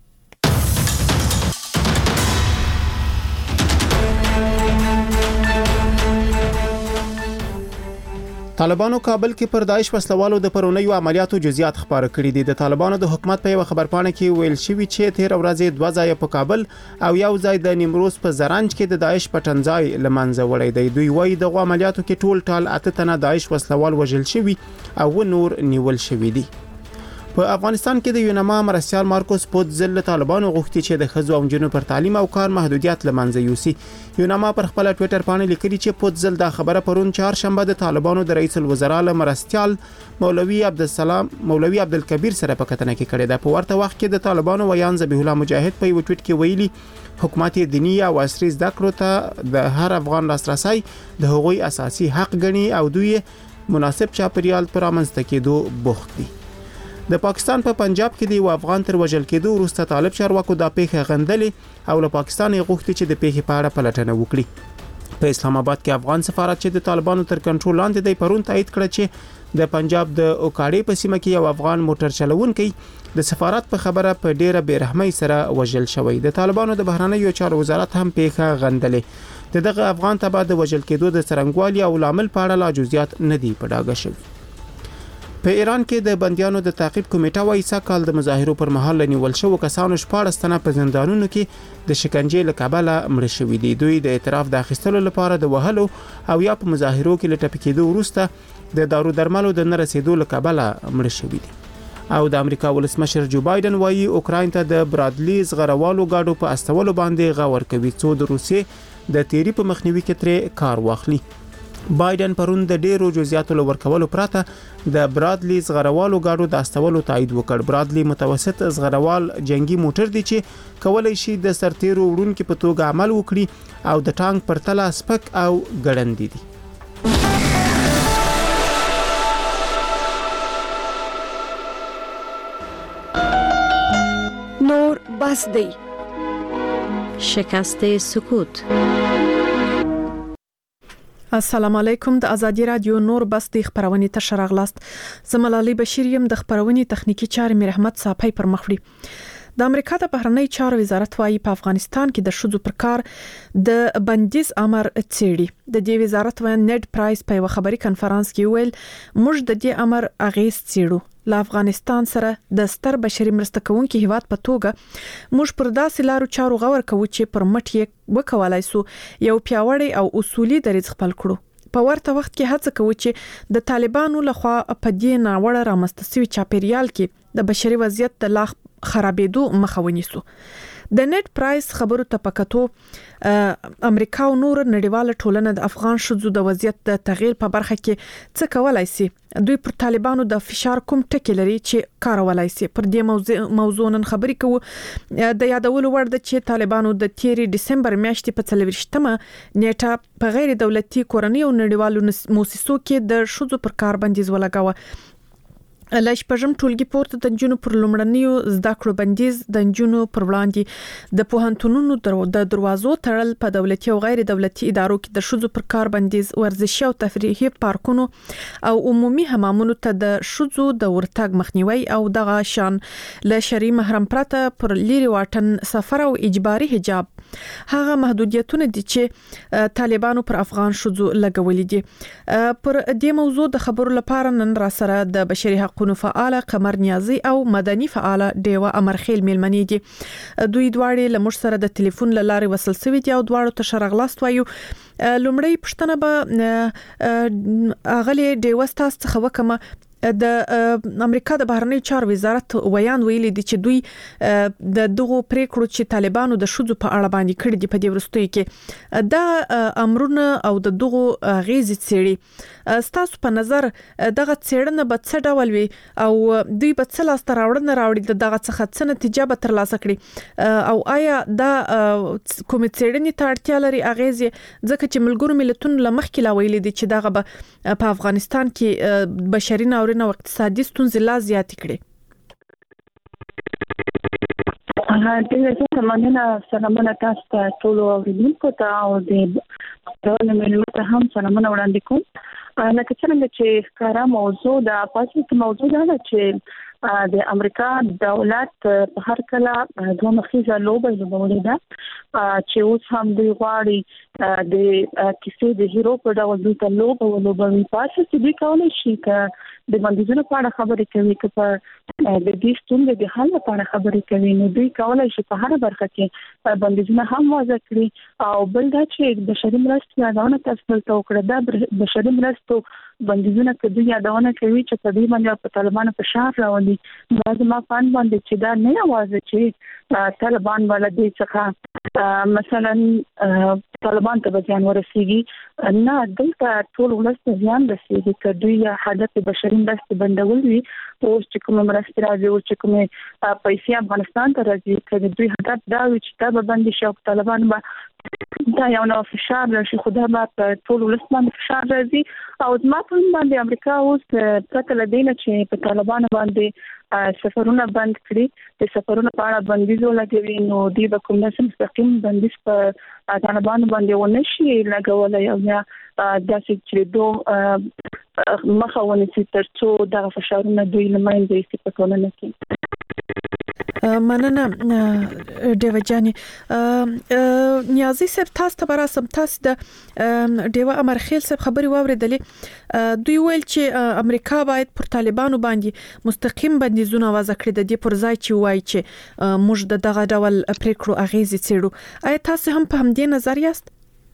طالبانو کابل کې پر داعش وسلوالو د پرونیو عملیاتو جزئیات خبر کړي دي. د طالبانو د حکومت په یو خبرپاڼه کې ویل شوی چې تیر ورځ دوه ځای په کابل او یو ځای د نیمروز په زرنج کې د داعش پټنځای لمنځه وړي دي. دوی وایي د عملیاتو کې ټول ټال اته تنه داعش وسلوال وژل شوی او نور نیول شوی دي. په افغانستان کې د یونما مرسیال مارکوس پوتزل طالبانو غوښتي چې د خزو او جنو پر تعلیم او کار محدودیت لمنځه یوسي. یونما پر خپل ټوئیټر باندې لیکلي چې پوتزل دا خبره پرون چهارشنبه د طالبانو د رئیس الوزرا مرسیال مولوی عبدالسلام مولوی عبدالکبیر سره په کتنه کې کړې ده. په ورته وخت کې د طالبانو ویان ذبیح الله مجاهد په یو ټویټ کې ویلي حکومت دینی او عصري زده کړو ته د هر افغان لاسرسي د هغوی اساسي حق ګڼي او دوی مناسب چاپیریال پر امنځته کېدو بوخت دي. د پاکستان په پا پنجاب کې د افغان تر وژل کېدو وروسته طالب چارواکو د پیښه غندلې او له پاکستان غوښتي چې د پیښې په اړه پلټنه وکړي. په اسلام آباد کې افغان سفارت چې د طالبانو تر کنټرول لاندې دی پرون تایید کړ چې د پنجاب د اوکاړې په سیمه کې یو افغان موټر چلوونکی د سفارت په خبره په ډیره بیرحمۍ سره وژل شوی. د طالبانو د بهرنیو چارو وزارت هم پیښه غندلې. دغه افغان تبع د وژل کېدو د څرنګوالي او لامل په اړه لا جزئیات نه دی په ډاګه شوی. په ایران کې د بندیانو د تعقیب کمیټه وايي سکهال د مظاهرو پر مهال نیول شو کسانو شپږ تنه په زندانونو کې د شکنجې له کبله مړ شوي دي. دوی د اعتراف د اخیستلو لپاره د وهلو او یا په مظاهرو کې لټپ کېدو وروسته د دارو درملو د نه رسیدو له کبله مړ شوي دي. او د امریکا ولسمشر جو بایدن وايي اوکراین ته د برادلی زغروالو گاډو په استولو باندې غور کوي څو د روسیې د تیری په مخنیوي کې تر کار واخلي. بایدن پرون د ډیرو جزئیاتو ورکولو پراته د برادلی زغروالو گاډو د استولو تایید وکړ. برادلی متوسط زغروال جنگي موټر دی چې کولای شي د سرتیرو وړونکو په توګه عمل وکړي او د ټانک پر تله سپک او ګړندې دي. نور بس دی شکست سکوت. السلام علیکم. د ازادي رادیو نور بس د خبرونې ته شراغلاست. زملالي بشیر یم. د خبرونې تخنیکی چارې مې رحمت صاحب پر مخ وړي. د امریکا د بهرنی چارو وزارت وايي په افغانستان کې د شذو پر کار د بندیز امر څېړي. د دې وزارت و نیډ پرایس په یو خبري کانفرنس کې ویل موږ د دې امر اغیز څېړو. له افغانستان سره د ستر بشري مرسته کوونکي هیواد په توګه موږ پر داسې لارو چارو غور کوو چې پر مټ یې وکولای سو یو پیاوړی او اصولي دریځ خپل کړو. په ورته وخت کې هڅه کوو چې د طالبانو لخوا په دې ناوړه رامنځته شوي چاپیریال کې د بشري وضعیت د لا خرابېدو مخه ونیسو. د نیټ پرایس خبرو ته پکاتو امریکا او نور نړیواله ټولنه د افغان شذو د وضعیت د تغییر په برخه کې څه کولای شي. دوی پر طالبانو د فشار کوم ټکی لري چې کارولای شي. پر دې موضوع موضوع نن خبرې کوو. د یادولو وړ ده چې طالبانو د تیری ډسمبر میاشتې په څلوېښتمه نیټه په غیر دولتي کورنۍ او نړیوالو مؤسسو کې د شذو پر کار بندیز ولګاوه. لاش پژم ټولګي پورته د جنونو پر لومړنیو زده کړو بندیز د جنونو پر وړاندې د پوهنتونونو د دروازو تړل په دولتي او غیر دولتي ادارو کې د شذو پر کار بندیز ورزشي او تفریحي پارکونو او عمومي حمامونو ته د شذو د ورتګ مخنیوي او دغه شان له شرعي محرم پرته پر لیري واټن سفر او اجباري حجاب هغه محدودیتونه دي چې طالبانو پر افغان شذو لګولې دي. پر دې موضوع د خبرو لپاره نن را سره د بشري حقوقو فعال قمر نیازي او مدني فعال ډیوه امرخیل میلمنې دي. دوی دواړي له موږ سره د ټلیفون له لارې وصل شوي دي او دواړو ته شرغلاست وایو. لومړی پښتنه به اغلی ډیوه تاسو څخه وکم د امریکا د بهرنی چارو وزارت ویان ویلي دي چې دوی د دغه پریکړو چې طالبانو د شذو په اړه باندې کړی دي په دې ورستوي کې دا امرونه او د دغه غیزي څېړي ستاسو په نظر دغه څېړنه به څه ډول وي او دوی به څه لاس ته راوړنه راوړي دغه څخه څه نتیجه به ترلاسه کړي او آیا دا کوم څېړنې ته اړتیا لري اغیزې ځکه چې ملګرو ملتونو لمخکې لا ویلي دي چې دغه به په افغانستان کې بشري ناورین او اقتصادي ستونزې لا زیاتې کړي. ډېر مننه. سلامونه تاسو ته ټول اوریدونکو ته او د ټول ملت ته هم سلامونه وړاندې کوم. لکه څنګه چې ښکاره موضوع د پاتې موضوع دا ده چې د امریکا دولت په هر کله دوه مخیزه لوبه لوبولې ده چې اوس هم دوی غواړي د کیسې د هیرو په ډول دوی ته لوبه ولوبوي. پاتې چې دوی کولی شي که د بندیزونو په اړه خبرې کوي که په د دې ستونزې د حل لپاره خبرې کوي نو دوی کولی شي په هره برخه کې بندیزونه هم وضع کړي. او بل دا چې بشري مرستې یادونه تاسو دلته وکړه دا بشري مرستو بندیزونه که دوی یادونه کوي چې په دې باندې په طالبانو فشار راولي. دا زما پان باندې چې دا نه یوازې چې طالبان والا دې څخه مثلا طالبان ته زیان ورسیږي نه دلته ټول ولس ته زیان رسیږي که دوی هدف بشري مرستې بندول وي. اوس چې کوم مرستې راځي او چې کوم پیسې افغانستان ته راځي که دوی هدف دا وي چې دا به بندي شي او طالبان به دا یو نوع فشار راشي خو دا به په ټول ولس باندې فشار راځي. او زما په باندې امریکا اوس پرته له دې نه چې په طالبانو باندې سفرونه بند کړي د سفرونه په اړه بندیز ولګوي نو دوی به کوم ډول مستقیم بندیز په طالبانو باندې ونه شي لګولی او یا داسې چې دوی مخه ونیسي تر څو دغه فشارونه دوی له منځه یوسي په ټولنه کې. مننه ډیوه جانې. نیازي صاحب تاسو ته براسم تاسو د ډیوه امرخیل صاحب خبري واوریدلې. دوی ویل چې امریکا باید پر طالبانو باندې مستقیم بندیزونه وضع کړي د دې پر ځای چې وایي چې موږ د دغه ډول پریکړو اغیزې څېړو. آیا تاسو هم په همدې نظر یاست؟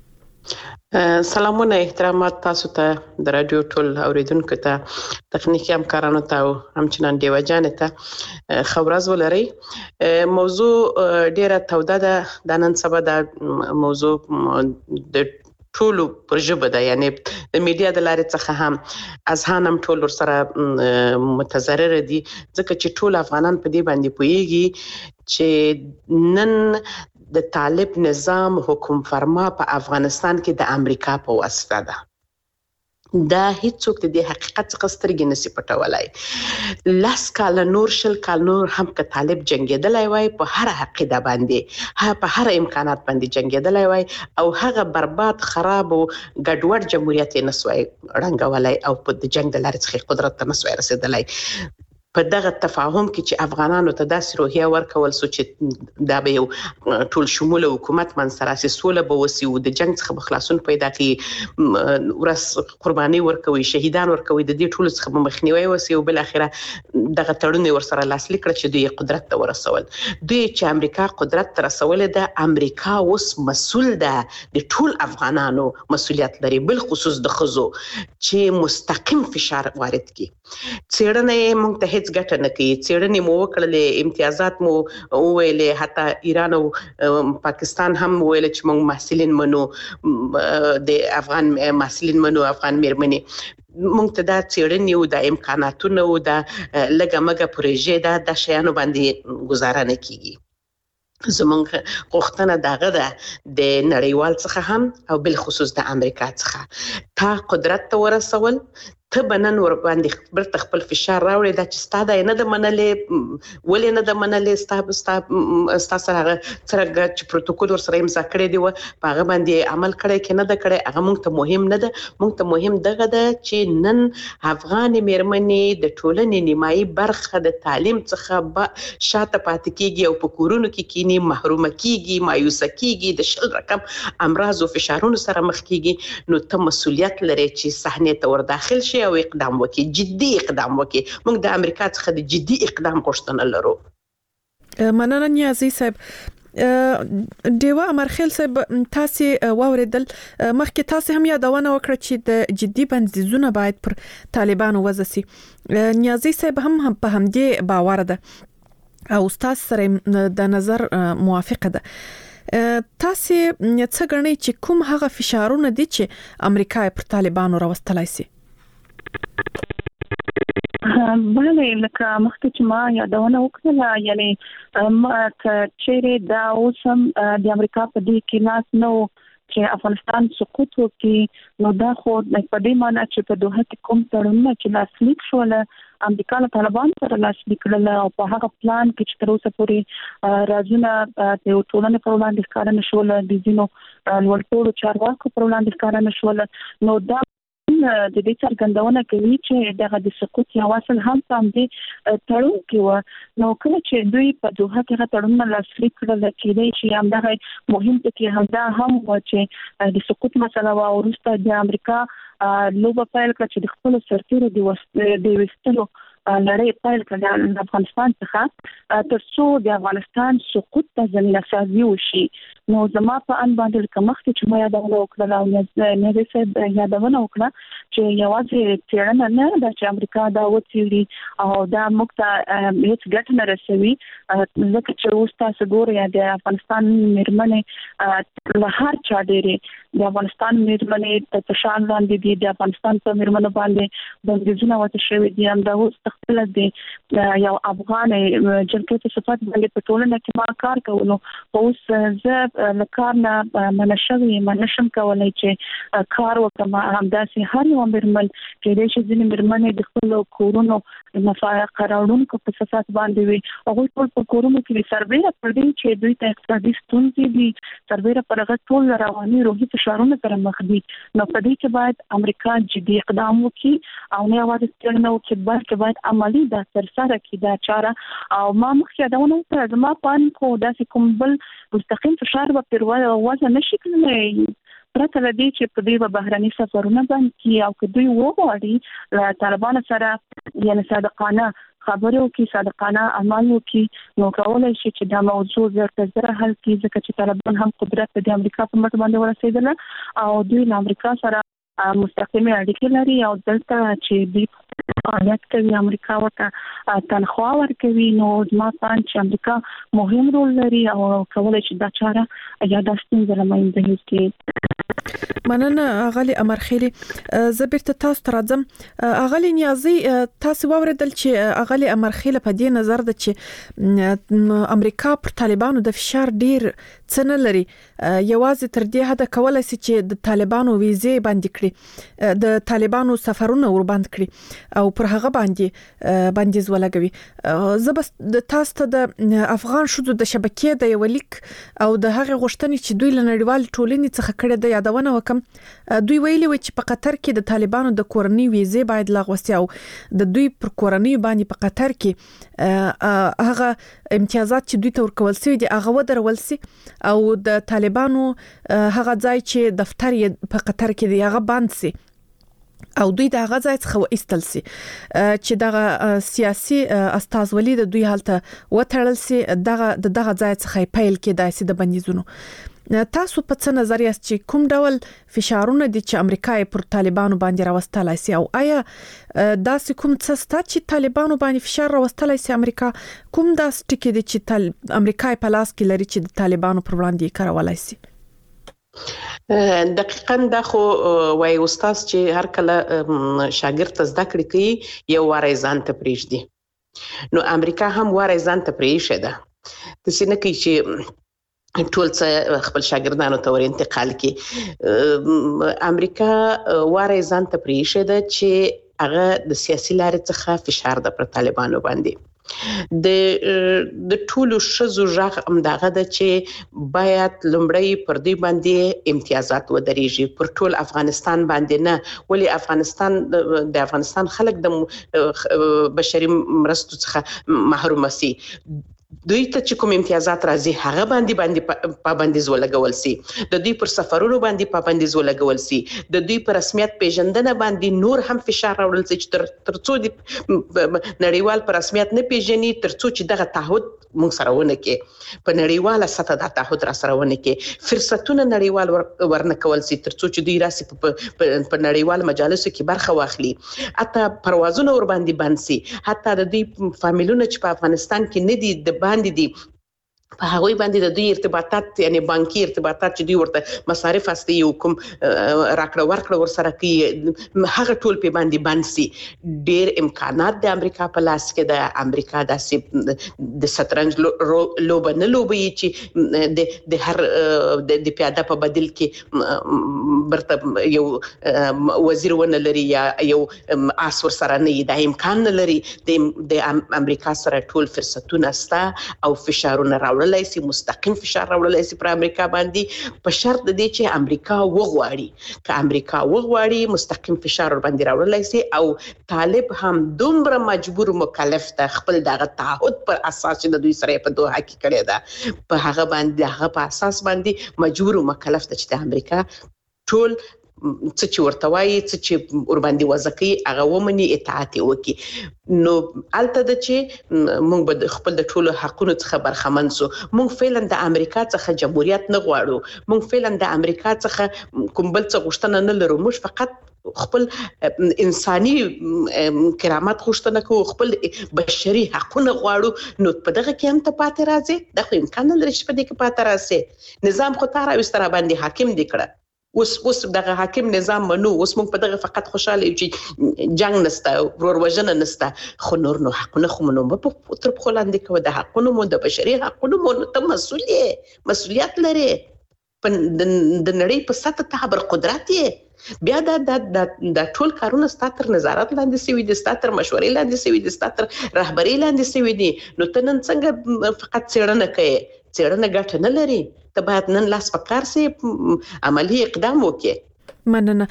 سلامونه احترامات تاسو ته د رادیو ټول اوریدونکو ته تخنیکی همکارانو ته او همچنان دیوه جان ته خبرز ولري. موضوع ډیره توده ده د نن سبا د موضوع د ټولو پر ژبه ده یعنی د میډیا د لارې څخه هم اذهان هم ټول سره متضرر دي ځکه چې ټول افغانان په دې باندې پوهیږي چې نن د طالب نظام حکم فرما په افغانستان کې د امریکا په واسطه ده. دا هیڅوک د دې حقیقت څخه سترګې نشي پټولای. لاس کال نور شل کال نور هم که طالب جنگیدلای وای په هر عقیده باندې ها په هر امکانات باندې جنگیدلای وای او هغه برباد خراب او ګډوډ جمهوریت نسوي رنګولای او په د جنگ د لارې څخه قدرت ته نسوي رسیدلای. په دغه تفاهم کې چې افغانانو ته داسې روحیه ورکول سو چې دا به یو ټول شموله حکومت منځته راسي سوله به وسي او د جنگ څخه خلاصون پیدا کړي ورس قرباني ورکوي شهیدان ورکوي د دې ټول څخه مخنیوي وسي او بل اخره دغه تړون ورسره لاسلیک کړ چې دوی قدرت ته ورسول. دوی چې امریکا قدرت ته رسول ده امریکا اوس مسؤل ده د ټول افغانانو مسؤلیت لري بل خصوص د خزو چې مستقیم فشار وارد کړي. څېړنه موږ ته ګټه نه کوي. څېړنې مو وکړلې امتیازات مو وویلې حتی ایران او پاکستان هم ویل چې موږ محصلین منو د افغان محصلین منو افغان میرمنې. موږ ته دا څېړنې او د امکاناتونو او د لږه مګه پروژې دا د شیانو باندې گزاره نه کیږي. زمونږ غوښتنه دغه ده د نړیوال څخه هم او بل خصوص د امریکا څخه تا قدرت ته ورسول ته بنن ور باندې برته خپل فشار راوړي دا چې ستاده نه د منلې ولې نه د منلې ستاب ستاب ستا سره سره چې پروتوکول ور سره امضا کړی دی په هغه باندې عمل کړی کې نه د کړی هغه موږ ته مهم نه ده. موږ ته مهم دغه ده چې نن افغان میرمنې د ټولنې نیمایي برخه د تعلیم څخه شاته پاتې کیږي او په کورونو کې کینی محروم کیږي مایوسه کیږي د شل رقم امراض او فشارونو سره مخ کیږي. نو ته مسؤلیت لري چې صحنه ته ور داخل شي او اقدام وکړي جدي اقدام وکړي. موږ د امریکا څخه د جدي اقدام غوښتنه لرو. مننه نیازي صاحب. دیوا امرخیل صاحب تاسو واوریدل مخکې تاسو هم یادونه وکړه چې د جدي بندیزونه باید پر طالبانو وضع شي. نیازي صاحب هم په همدې باور ده او استاد سره د نظر موافقه ده. تاسو څه غنئ چې کوم هغه فشارونه دي چې امریکا پر طالبانو راوستلای شي؟ بله لکه مخکې چې ما یادونه وکړه یعنی چې دا اوس هم د امریکا په دې کې لاس نو چې افغانستان سقوط وکړي نو دا خو په دې معنی چې په دوه کې کوم تړونونه چې لاسلیک شول امریکا له طالبانو سره لاسلیک کړل او په هغه پلان کې چې تر اوسه پورې راځونه د ټولنې په وړاندې ښکار نه شول د ځینو لوړپوړو چارواکو په وړاندې ښکار نه شول نو دا د دې څرګندونه کوي چې دغه د سقوط یو اصل هم سم دي تړون کې و نو کله چې دوی په دوه کې تړون لاسلیک کړل کېدای شي هم دغه مهم ټکی هم دا هم و چې د سقوط مسله او وروسته د امریکا لوبه پیل کړ چې د خپل سرتیرو د وستلو لړۍ پیل کړه د افغانستان څخه ترڅو د افغانستان سقوط ته زمينه سازي وشي. نو زما په ان باندې کومخت چې ما یادونه وکړه او نه دې څه یادونه وکړه چې یوازې تیرنه نه د امریکا دا وڅېړي او دا موږ ته هیڅ ګټه نه رسوي ځکه چې اوس تاسو ګورئ د افغانستان میرمنې له هر چا ډېرې د افغانستان میرمنې په تشان باندې دي د افغانستان په میرمنو باندې بندیزونه وته شوی دي هم دا اوس خپل د یو افغان جنکې په صفات باندې په ټولنه کې ما کار کولو اوس زه لکار نه منشوي منشم کولای چې کار وکم همداسې هر یو مرمن کې د شي ځینې مرمنې د خپل کورونو مفاهیم قراردونکو په صفات باندې وي هغه ټول په کورونو کې سربېره پر دې چې دوی ته اقتصادي ستونزې دي سربېره پر هغه ټول رواني روحي فشارونه سره مخ دي نو په دې کې باید امریکا جدي اقدام وکړي او نه یوازې ستړنه وکړي بلکې باید عملی دا ترسره کی دا چاره او ما مخکې دا ونه تر زما پان کو داسې کوم بل مستقیم فشار به پر وځه نشي کولای پرته لدی چې په دې بهرني سفرونه باندې او که دوی وغواړي له طالبانو سره یعنی صادقانه خبرو کې صادقانه عمل وکړي نو کولای شي چې دا موضوع زرته زره حل کړي ځکه چې طالبان هم قدرت د امریکا په مټ باندې ورسېدل او دوی له امریکا سره مستقیمه اړیکې لري او دلته چې دوی فعالیت کوي امریکا ورته تنخوا ورکوي نو زما پان چې امریکا مهم رول لري او کولای شي دا چاره یا د ستونزې لمنځه یوسي. مننه اغلی امرخیلی زبرت تاسو ترځم اغلی نیازي تاسو واوریدل چې اغلی امرخیله په دې نظر ده چې امریکا پر طالبانو د فشار ډیر څنګه لري یوازې تر دې حد کولای شي چې د طالبانو ویزې باندې کړي د طالبانو سفرونه ور باندې کړي او پر هغه باندې بندیز ولګوي. زه بس د تاسو د افغان شوزو د شبکې د یو لیک او د هغه غوښتنې چې دوی لنړیوال ټولنې څخه کړي د یادونه وکم دوی ویلي و چې په قطر کې د طالبانو د کورنۍ ویزې باید لغوه شي او د دوی پر کورنۍ باندې په قطر کې هغه امتیازات چې دوی ته ورکول شوی دي هغه ودرول شي او د طالبانو هغه ځای چې دفتر یې په قطر کې دی هغه بند شي او دوی د هغه ځای څخه وایستل شي چې دغه سیاسي استازولي د دوی حالت وټړل شي دغه دغه ځای څخه پیل کېدای شي د بندیزونو. تاسو په څه نظر یاست چې کوم ډول فشارونه دي چې امریکا پر طالبانو باندې راوستلای شي او آیا داسې کوم څه ست چې طالبانو باندې فشار راوستلای شي امریکا کوم داس ټکی دي چې امریکا په لاس کې لري چې د طالبانو پر وړاندې کارولای شي؟ دقیقاً دا خو وای استاد چې هر کله شاګرد ته زده کړې کوي یو واري ځان ته پریږدي نو امریکا هم واري ځان ته پریښه ده د سینه کې چې ټول څه خپل شاګردانو ته ور انتقال کی امریکا واري ځان ته پریښه ده چې هغه د سیاسي لارې څخه فشار د پر طالبانو باندې د د ټولو شزو ژغ امداغه د چې باید لمړی پر دې باندې امتیازات ودرېږي پر ټول افغانستان باندې نه ولی افغانستان د افغانستان خلک د بشري مرستو څخه محروم سي دوی ته چې کوم امتیازات راځي هغه باندې باندې پابندیز ولګول سي، د دوی پر سفرونو باندې پابندیز ولګول سي، د دوی پر رسمیت پیژندنه باندې نور هم فشار راوړل سي چې تر ترڅو د نړیوال پر رسمیت نه پیژني، ترڅو چې دغه تعهد موږ سره ونه کې په نړیواله سطح د تعهد را سره ونه کې، فرصتونه نړیوال ورنه کول سي ترڅو چې دوی راسي په نړیوال مجالسو کې برخه واخلي، حتی پروازونه ور باندې بند سي، حتی د دوی فامیلونه چې په افغانستان کې نه دي د باندې دي په هغوی باندې د دوی ارتباطات یعنی بانکي ارتباطات چې دوی ورته مصارف هستي یو کوم راکړه ورکړه ورسره کوي هغه ټول په باندې بند سي. ډېر امکانات د امریکا په لاس کې د امریکا داسې د شطرنج لوبه نه لوبي چې د د هر د پیاده په بدل کې برته یو وزیر ونه لري یا یو آس ورسره نه دا امکان نه لري. د امریکا سره ټول فرصتونه ستا او فشارونه راوړل سي، مستقیم فشار راوړل سي پر امریکا باندې په شرط د دې چې امریکا وغواړي. که امریکا وغواړي مستقیم فشار ور باندې راوړل سي او طالب هم دومره مجبور مکلف ده خپل دغه تعهد پر اساس چې د دوی سره په دوه کې کړی ده په هغه باندې هغه په اساس باندې مجبور مکلف ده چې د امریکا ټول څه چې ورته وایي څه چې ور باندې وځي هغه ومني اطاعت وکړي. نو الته د چې موږ به خپل د ټولو حقونو څخه برخمن سو. موږ فعلا د امریکا څخه جمهوریت نه غواړو، موږ فعلا د امریکا څخه کوم بل څه غوښتنه نه لرو، موږ فقط خپل انساني کرامت غوښتنه کوو، خپل بشري حقونه غواړو. نو په دغه کې هم ته پاتې راځي، دا خو امکان نه لري چې په دې کې پاتې راځي. نظام خو تا راوستره باندې حاکم دی کړه، اوس اوس دغه حاکم نظام منو، اوس موږ په دغه فقط خوشاله یو چې جنگ نسته، ورور وژنه نسته، خو نور نو حقونه خو مونږ په تر په لاندې کوو، د حقونو مو د بشري حقونو مو ته مسؤل یې، مسؤلیت لري، په د نړۍ په سطح ته خبر قدرت یې. بیا دا د د ټول کارونه ستاتر نظارت لاندې سوي دي، ستاتر مشورې لاندې سوي دي، ستاتر رهبري لاندې سوي دي. نو ته نن څنګه فقط څېړنه کوي؟ څېړنه ګټه نه لري، ته باید نن لاس په کار سي عملی اقدام وکړي. مننه.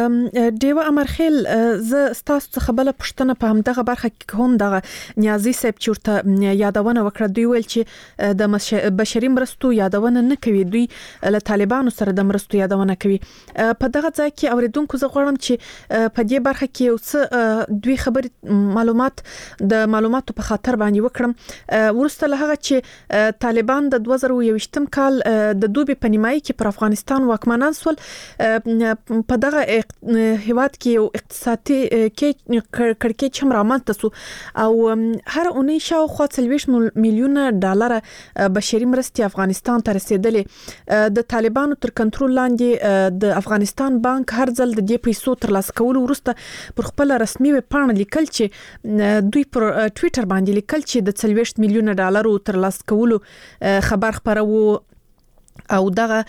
دیو امرخیل ز ستاسو څخه بل پښتنه په همدغه برخه کې هم دغه نیازي صاحب چورته یادونه وکړه. دوی ویل چې د بشري مرستو یادونه نه کوي، دوی له طالبانو سره د مرستو یادونه کوي. په دغه ځای کې اوریدونکو زه غواړم چې په دې برخه کې یو څه دوی خبري معلومات د معلوماتو په خاطر باندې وکړم. ورسته له هغه چې طالبان د دوه زره یوویشتم کال د دوبي په نیمایي کې پر افغانستان واکمنان سول، په دغه هیواد کې یو اقتصادي کې کړکېچ هم رامنځته سو او هر اونۍ شاوخوا څلوېښت میلیونه ډالر بشري مرستې افغانستان ته رسیدلې. د طالبانو تر کنټرول لاندې د افغانستان بانک هر ځل د دې پیسو ترلاسه کولو وروسته پر خپل رسمي ویب پاڼه لیکل چې دوی پر ټوئیټر باندې لیکل چې د څلوېښت میلیونه ډالر ترلاسه کولو خبر خبرو او دغه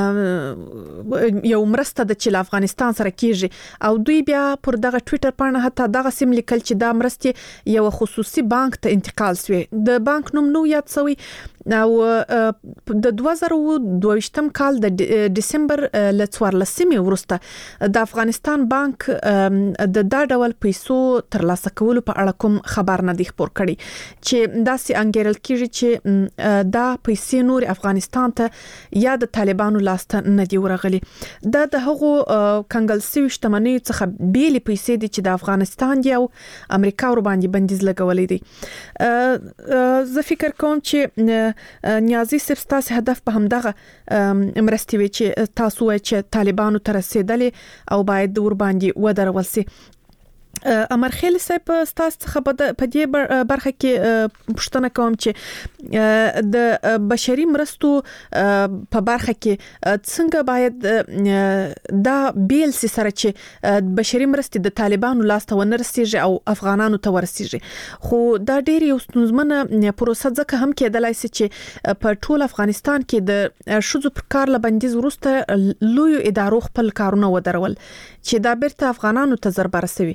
یو مرسته د چل افغانستان سره کیږي او دوی بیا پر دغه ټوئیټر باندې حتی دغه سیم لیکل چې دا مرستې یو خصوصي بانک ته انتقال شوی. د بانک نوم نو یاد شوی او د دوه زره دوه ویشتم کال د دسمبر ل څوارلسمې وروسته د افغانستان بانک د دا ډول پیسو ترلاسه کولو په اړه کوم خبر نه دی خبر کړي چې داسې انګیرل کیږي چې دا پیسې نور افغانستان ته یا د طالبانو لاسته نه دی ورغلي. دا د هغو کنګل سوي شتمنۍ څخه بیلې پیسې دي چې د افغانستان دی او امریکا ور باندې بندیز لګولې دي. زه فکر کوم چې نیازي صرف تاسو هدف په همدغه مرستې وي چې تاسو وایي چې طالبانو ته رسیدلې او باید ور باندې ودرول سي. امرخیل صاحب تاسو څخه په دې برخه کې پوښتنه کوم چې د بشري مرستو په برخه کې څنګه باید دا بیل سره چې بشري مرستې د طالبانو لاسته ونرسیږي او افغانانو ته ورسیږي، خو دا ډېر یو ستونزمنه پروسه ځکه هم کېدلای شي چې په ټول افغانستان کې د ښځو پر کار له بندیز وروسته لوی ادارو خپل کارونه ودرول چې دا بیرته افغانانو ته ضرر رسوي.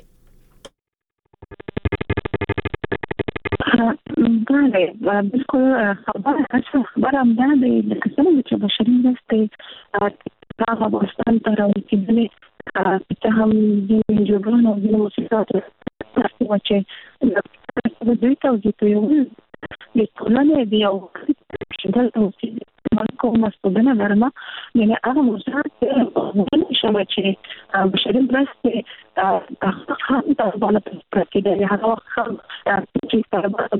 بله بالکل خبره اصل خبره هم دا دی لکه څنګه چې بشري مرستې هغه افغانستان ته راوړل چې هم ځینې انجوګانو او ځینې مؤسساتو چې دوی توضیح کوي د ټولنې د یو شدل توصیل کوم مستودنه درما یعنی هغه موضوعات ولې شوه چې بشري مرستې هغه هم د باندې پرکې د هغه وخت چې طالبان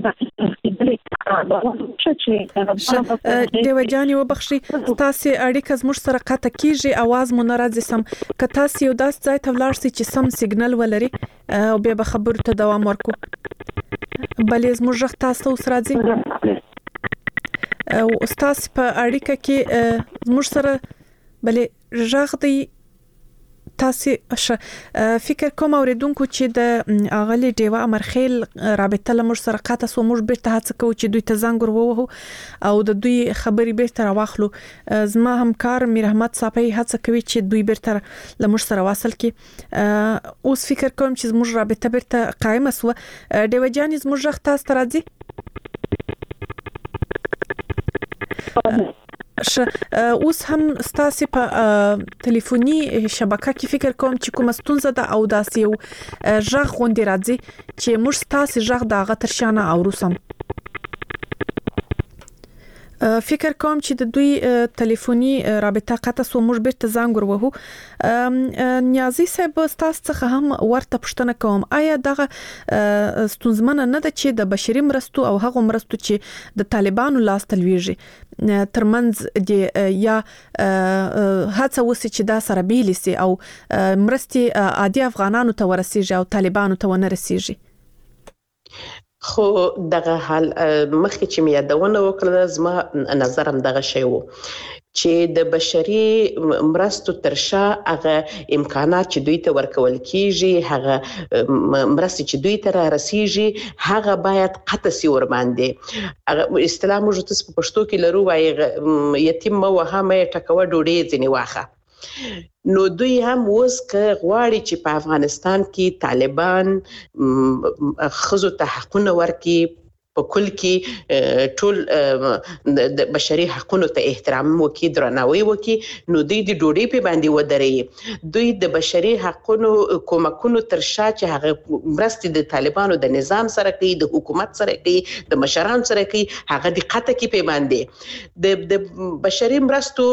د دیوجاني وبخشي تاسو اړیکه زموږ سره قطع کیږي आवाज مو نه راځي سم که تاسو یو داس ځای ته ولاړ سئ چې سم سیګنال ولري او بیا به خبرو ته دوام ورکو بلې زموږ ژغ تاسو اوس راځي او استاد په اړیکه کې زموږ سره بلې ژغ دی تاسو فکر کوم اوریدونکو چې د اغلی دیوا امرخیل رابطه لمر سره قاطه سو موږ بیرته هڅه کوو چې دوی ته زنګ وروه او د دوی خبري بیرته راوخلو زما همکار میر احمد صاحب هڅه کوي چې دوی بیرته لمر سره واصل کی اوس فکر کوم چې موږ رابطه بیرته قائمه سو دیوا جان زموږ ژغ تاسو راځي ش اوس هم ستاسو په ټلیفوني شبکه کې فکر کوم چې کوم ستونزه ده او داسې یو ژغ غونډې راځي چې موږ ستاسو ژغ د هغه تر شانه اورو سم فکر کوم چې د دوی ټلیفوني رابطه قطع سو موږ بیرته زنګ وروهو نیازي صاحب تاسو څخه هم ورته پوښتنه کوم آیا دغه ستونزمنه نه ده چې د بشري مرستو او هغه مرستو چې د طالبانو لاس تلويږي ترمنځ د یا هڅه وسي چې دا سره بیل سي او مرستي عادي افغانانو ته ورسیږي او طالبانو ته ونه رسیږي خو دغه حال مخکې چې مې یادونه وکړه زما نظر هم دغه شی وو چې د بشري مرستو ترشا هغه امکانات چې دوی ته ورکول کیږي هغه مرستې چې دوی ته رسیږي هغه باید قطع سي ور باندې هغه اصطلاح موږ تاسو په پښتو کې لرو وايي یتیم مو وهمه ټکوه ډوډۍ ځنی واخه نو دوی هم اوس که غواړي چې په افغانستان کې طالبان خزو ته حقونه ورکي په کل کې ټول د بشري حقوقو ته احترام وکي درناوی وکي نو دوی د ډوډۍ په باندې ودرې دوی د بشري حقوقو کومکونو تر شا چې هغه مرستې د طالبانو د نظام سره کوي د حکومت سره کوي د مشران سره کوي هغه د قطع کې په باندې د بشري مرستو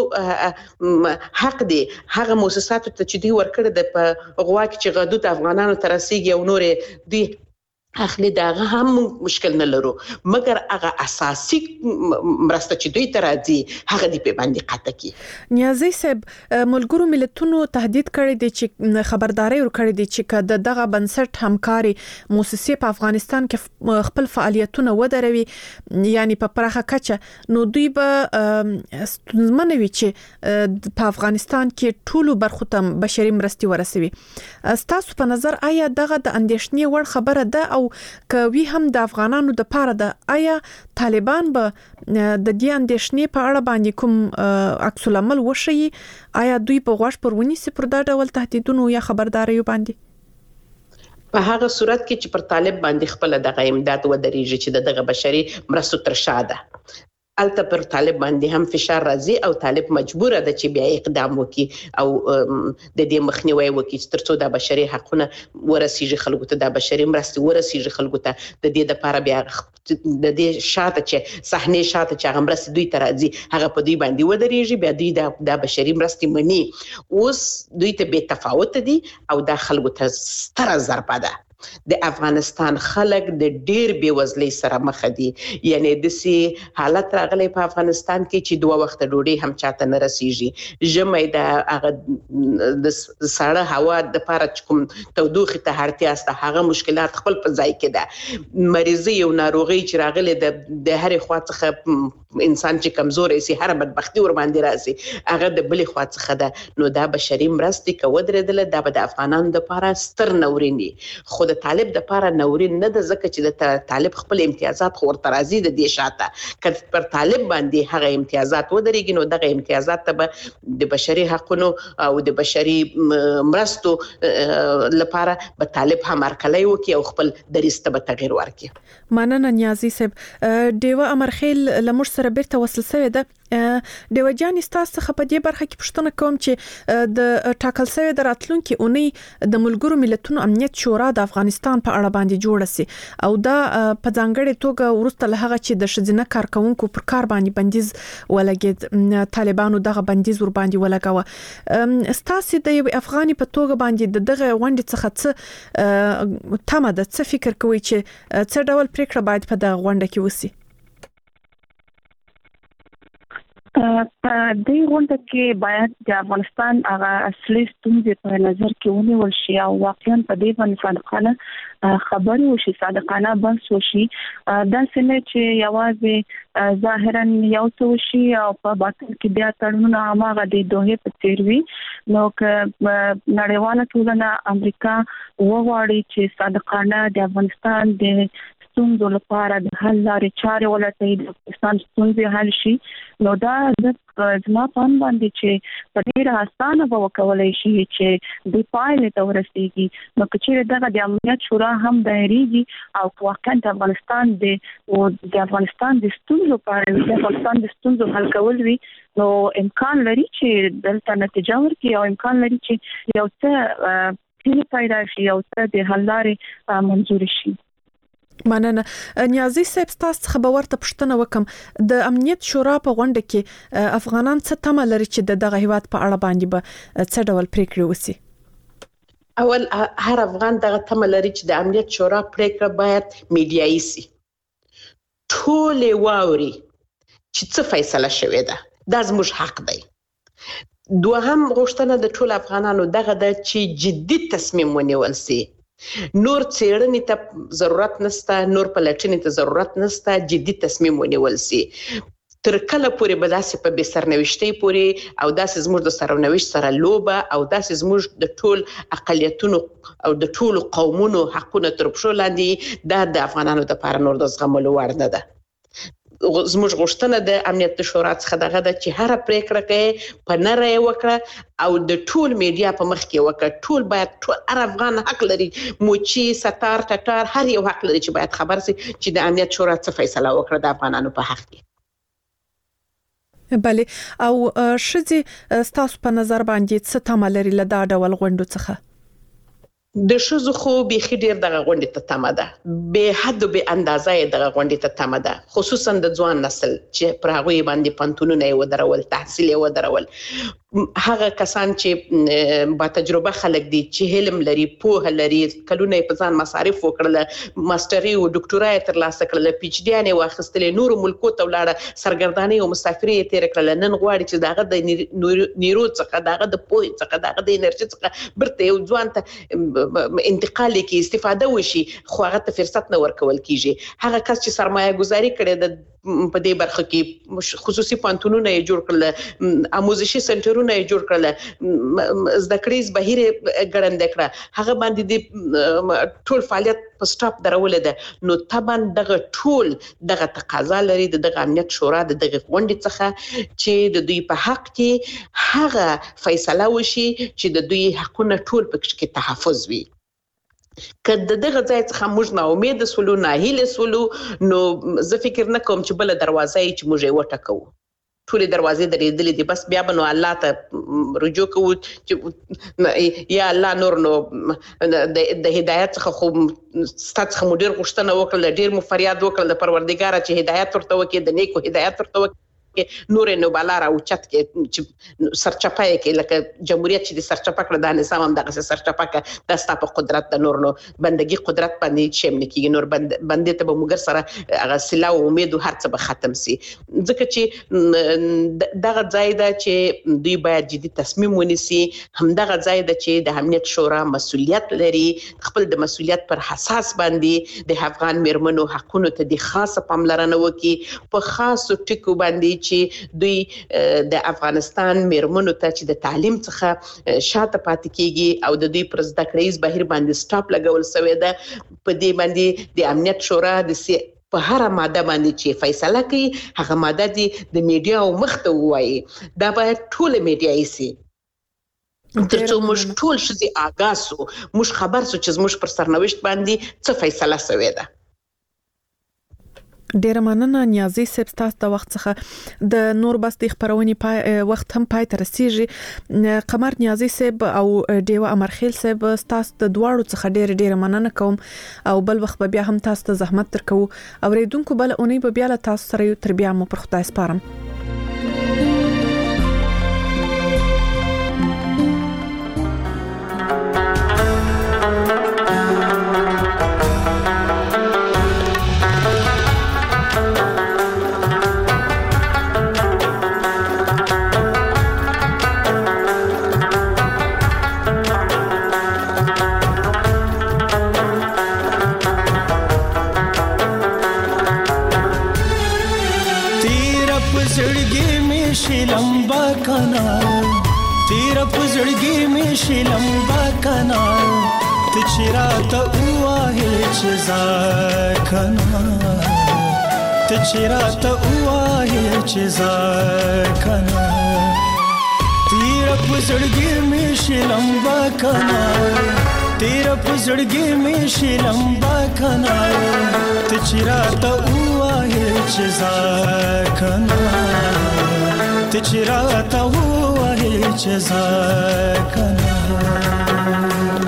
حق دی هغه مؤسساتو ته چې دوی ورکړي د غوا کې چې غدو د افغانانو تر رسیدي او نور دوی اخلي داغه هم مشکل نه لرو مګر هغه اساسي مرسته چې دوی ته راځي هغه دی په باندې قطع کی نیازي صاحب ملګرو ملتونو تهدید کړی دی چې خبرداري ورکړی دی چې دغه بنسټ همکاري مؤسسې په افغانستان کې خپل فعالیتونه ودروي یعنی په پراخه کچه نو دوی به ستونزمنوي چې په افغانستان کې ټولو برخو ته بشري مرستي ورسوي تاسو په نظر آیا دغه د اندېښنې وړ خبره ده او کوي هم د افغانانو د پاره ده آیا طالبان به د دې اندېښنې په اړه باندې کوم عکس العمل وشي آیا دوی په غوښ پرونی سي پر دا ډول تهدیدونو یا خبرداري باندې په هغه صورت کې چې پر طالب باندې خپل دغه امداد ودرېږي چې دغه بشري مرستو تر شاده الته پر طالب باندې هم فشار راځي او طالب مجبور ده چې بیا اقدام وکړي او د دې مخنیوي وکړي ترڅو د بشري حقوقو ورسیږي خلکو ته د بشري مرستې ورسیږي خلکو ته د دې لپاره بیا د دې شاته چې صحنه شاته چې هغه مرستې دوی ته راځي هغه په دوی باندې ودرېږي بیا دوی د بشري مرستې مني اوس دوی ته به تفاوت دي او د خلکو ته ستر ضربه ده د افغانستان خلک د ډیر بیوزلۍ سره مخ دي یعنی د سي حالت راغلي په افغانستان کې چې دوه وخت ډوډۍ هم چاته نه رسیږي ژمي د هغه د سړه هوا د لپاره کوم تودوخه ته اړتیا است هغه مشکلات خپل په ځای کې ده مریضي او ناروغي چې راغلي د د هرې خوا څخه انسان چې کمزور سي هر بدبختی ور باندې راځي هغه د بلې خوا څخه ده نو دا بشري مرستې کو درېدل دا به د افغانانو لپاره ستر نورینی خو د طالب د لپاره نورین نه د زکه چې د طالب خپل امتیازات خو ورته راځي د دې شاته کله پر طالب باندې هغه امتیازات ودرېږي نو دغه امتیازات ته د بشري حقوقو او د بشري مرستو لپاره به طالب هم هرکلی وکي او خپل دریسته به تغیر ورکړي مننه نیازي صاحب دیوا امرخیل لمر سره بیرته وصل شوی ده دیوجان تاسو څخه په دې برخه کې پوښتنه کوم چې د ټاکل شوی د راتلونکي اونۍ د ملګرو ملتونو امنیت شورا د افغانستان په اړه باندې جوړه سي او دا په ځانګړي توګه ورسته له هغه چې د شذینه کارکونکو پر کار باندې بندیز ولګید طالبانو دغه بندیز ور باندې ولګاوه ستاسو د یو افغاني په توګه باندې دغه غونډې څخه څه تمه ده څه فکر کوي چې څه ډول پریکړه باید په دغه غونډه کې وسی په دې غونډه کې باید د افغانستان هغه اصلي ستونزې په نظر کې ونیول شي او واقعا په دې باندې صادقانه خبرې وشي صادقانه بحث وشي دا څنګه چې یوازې ظاهرا یو څه وشي او په باطن کې بیا تړونونه هغه د دوه په تیر وی نو که نړیواله ټولنه امریکا وغواړي چې صادقانه د افغانستان د ستونزو لپاره د حل لارې چارې ولټوي د افغانستان ستونزې حل شي نو دا زما په اند باندې چې په ډېره اسانه به وکولای شي چې د پایلې ته ورسیږي نو که چیرې دغه د امنیت شورا هم دایریږي او واقعا د افغانستان د د افغانستان د ستونزو په اړه د افغانستان د ستونزو حل کول وي نو امکان لري چې دلته نتیجه ورکړي او امکان لري چې یو څه هیله پیدا شي یو څه د حل لارې منظور شي مننه نیازي صاحب تاسو خبر ورته پښتنه وکم د امنیت شورا په غونډه کې افغانان څه تمه لري چې دغه هیواد په اړه باندې به څه ډول پریکړه وسی اول هر افغان دغه تمه لري چې د امنیت شورا پریکړه باید میډیایي سي ټول واوري چې څه فیصله شوې ده دا زموږ حق دی دوهم غوښتنه د ټول افغانانو دغه د چې جدي تصمیم ونیول سي نور څېړنې ته ضرورت نشته نور پلټنې ته ضرورت نشته جدي تصمیم ونیول سي تر کله پورې به داسې په بې سرنوشتۍ پورې او داسې زموږ د سرنوشت سره لوبه او داسې زموږ د ټول اقلیتونو او د ټولو قومونو حقونه تر پښو لاندې دا د افغانانو لپاره نور د زغملو وړ نه ده زموږ غوښتنه د امنیت شورا څخه دغه د چې هر پریکړه کوي په نره وکړه او د ټول میډیا په مخ کې وکړه ټول باید ټول هر افغان حق لري موچی ستار ټټار هر یو حق لري چې باید خبر سي چې د امنیت شورا څه فیصله وکړه د افغانانو په حق کې بله او شذي ستاسو په نظر باندې څه تمه لري له دا ډول غونډو څخه د شذو خو به ډیر دغه غونډې ته تمه ده به حد به اندازې دغه غونډې ته تمه ده خصوصا د ځوان نسل چې پر هغه باندې پنتونونه یې ودرول تحصیل یې ودرول هغه کسان چې با تجربه خلک دي چې علم لري پوهه لري کلونه په ځان مصارف وکړل ماستري او ډاکټورای تر لاسه کړل پی ایچ ډي نه واخیستل نور ملکو ته ولاړه سرګرداني او مسافري تیر کړل نن غواړي چې دغه د نیرو څخه دغه د پوهه څخه دغه د انرژي څخه برته یو ځوان ته انتقال کې استفاده وشي خو هغه ته فرصت نه ورکول کیږي هغه کس چې سرمایه گذاري کړي د په دې برخه کې خصوصي پانتونونه یې جوړ کړل آموزشي سنټرونه یې جوړ کړل زده کړې بهیر ګړندې کړه هغه باندې د ټول فعالیت په سټاپ درول ده نو طبعا دغه ټول دغه تقاضا لري د دغه امنیت شورا د دغه غونډې څخه چې د دوی په حق کې هغه فیصله وشي چې د دوی حقونه ټول پکې کې تحفظ وي کله دغه ځای څخه موږ نه امید سولو نه هیله سولو نو زه فکر نه کوم چې بل دروازه چې موږ یې وټکو ټول دروازې درېدلې دي بس بیا به نو الله ته رجوع کوو چې یا الله نور نو د هدایت څخه خو ستاسو څخه مو ډیر غوښتنه وکړه ډیر مو فریاد وکړه د پروردګار چې هدایت ورته وکړي د نیکو هدایت ورته وکړي نور نو بالا او چت کې سرچپای کې لکه جمهوریت چې د سرچپا کړه د نظام هم دغه سرچپا کې د ستاسو قدرت د نور نو بندګي قدرت باندې شم نه کیږي نور بند باندې ته به موږ سره هغه سلا او امید هر څه به ختم سي ځکه چې دغه ځای دا چې دوی باید جدي تصمیم ونیسي هم دغه ځای دا چې د امنیت شورا مسولیت لري خپل د مسولیت پر حساس باندې د افغان میرمنو حقونو ته د خاصه پاملرنه وکړي په خاصو ټکو باندې چې دوی د افغانستان میرمنو ته چې د تعلیم څخه شاته پاتې کیږي او د دوی پر زده کړیز بهیر باندې سټاپ لګول شوی ده په دې باندې د امنیت شورا د په هر ماده باندې چې فیصله کوي هغه ماده دي د میډیا او مخته وایي دا باید ټول میډیایي سي ترڅو موږ ټول شذي آگاه سو موږ خبر سو چې موږ پر سرنوشت باندې څه فیصله شوی ده ډیر مننه نیازي سپ تاسو د وخت څخه د نور بس د خبرونې پای وخت هم پای تر رسیږي. قمر نیازي سپ او دیو امرخیل سپ تاسو د دواړو څخه ډیر ډیر مننه کوم او بل وخت بیا هم تاسو ته زحمت درکو او ریدونکو بل اونۍ به بیا له تاسو سره تر بیا مو پر خدای سپارم. लंबा कनाल तेरा पुजड़गी में शी लंबा कनाल तिचरा तो हुआ है चिजार कनाल तिचरा तो हुआ है चिजार कनाल तेरा पुजड़गी में शी लंबा कनाल तेरा पुजड़गी में शी लंबा कनाल तिचरा तो हुआ है चिजार कनाल तिचरा तो हुआ है चिजार कनाल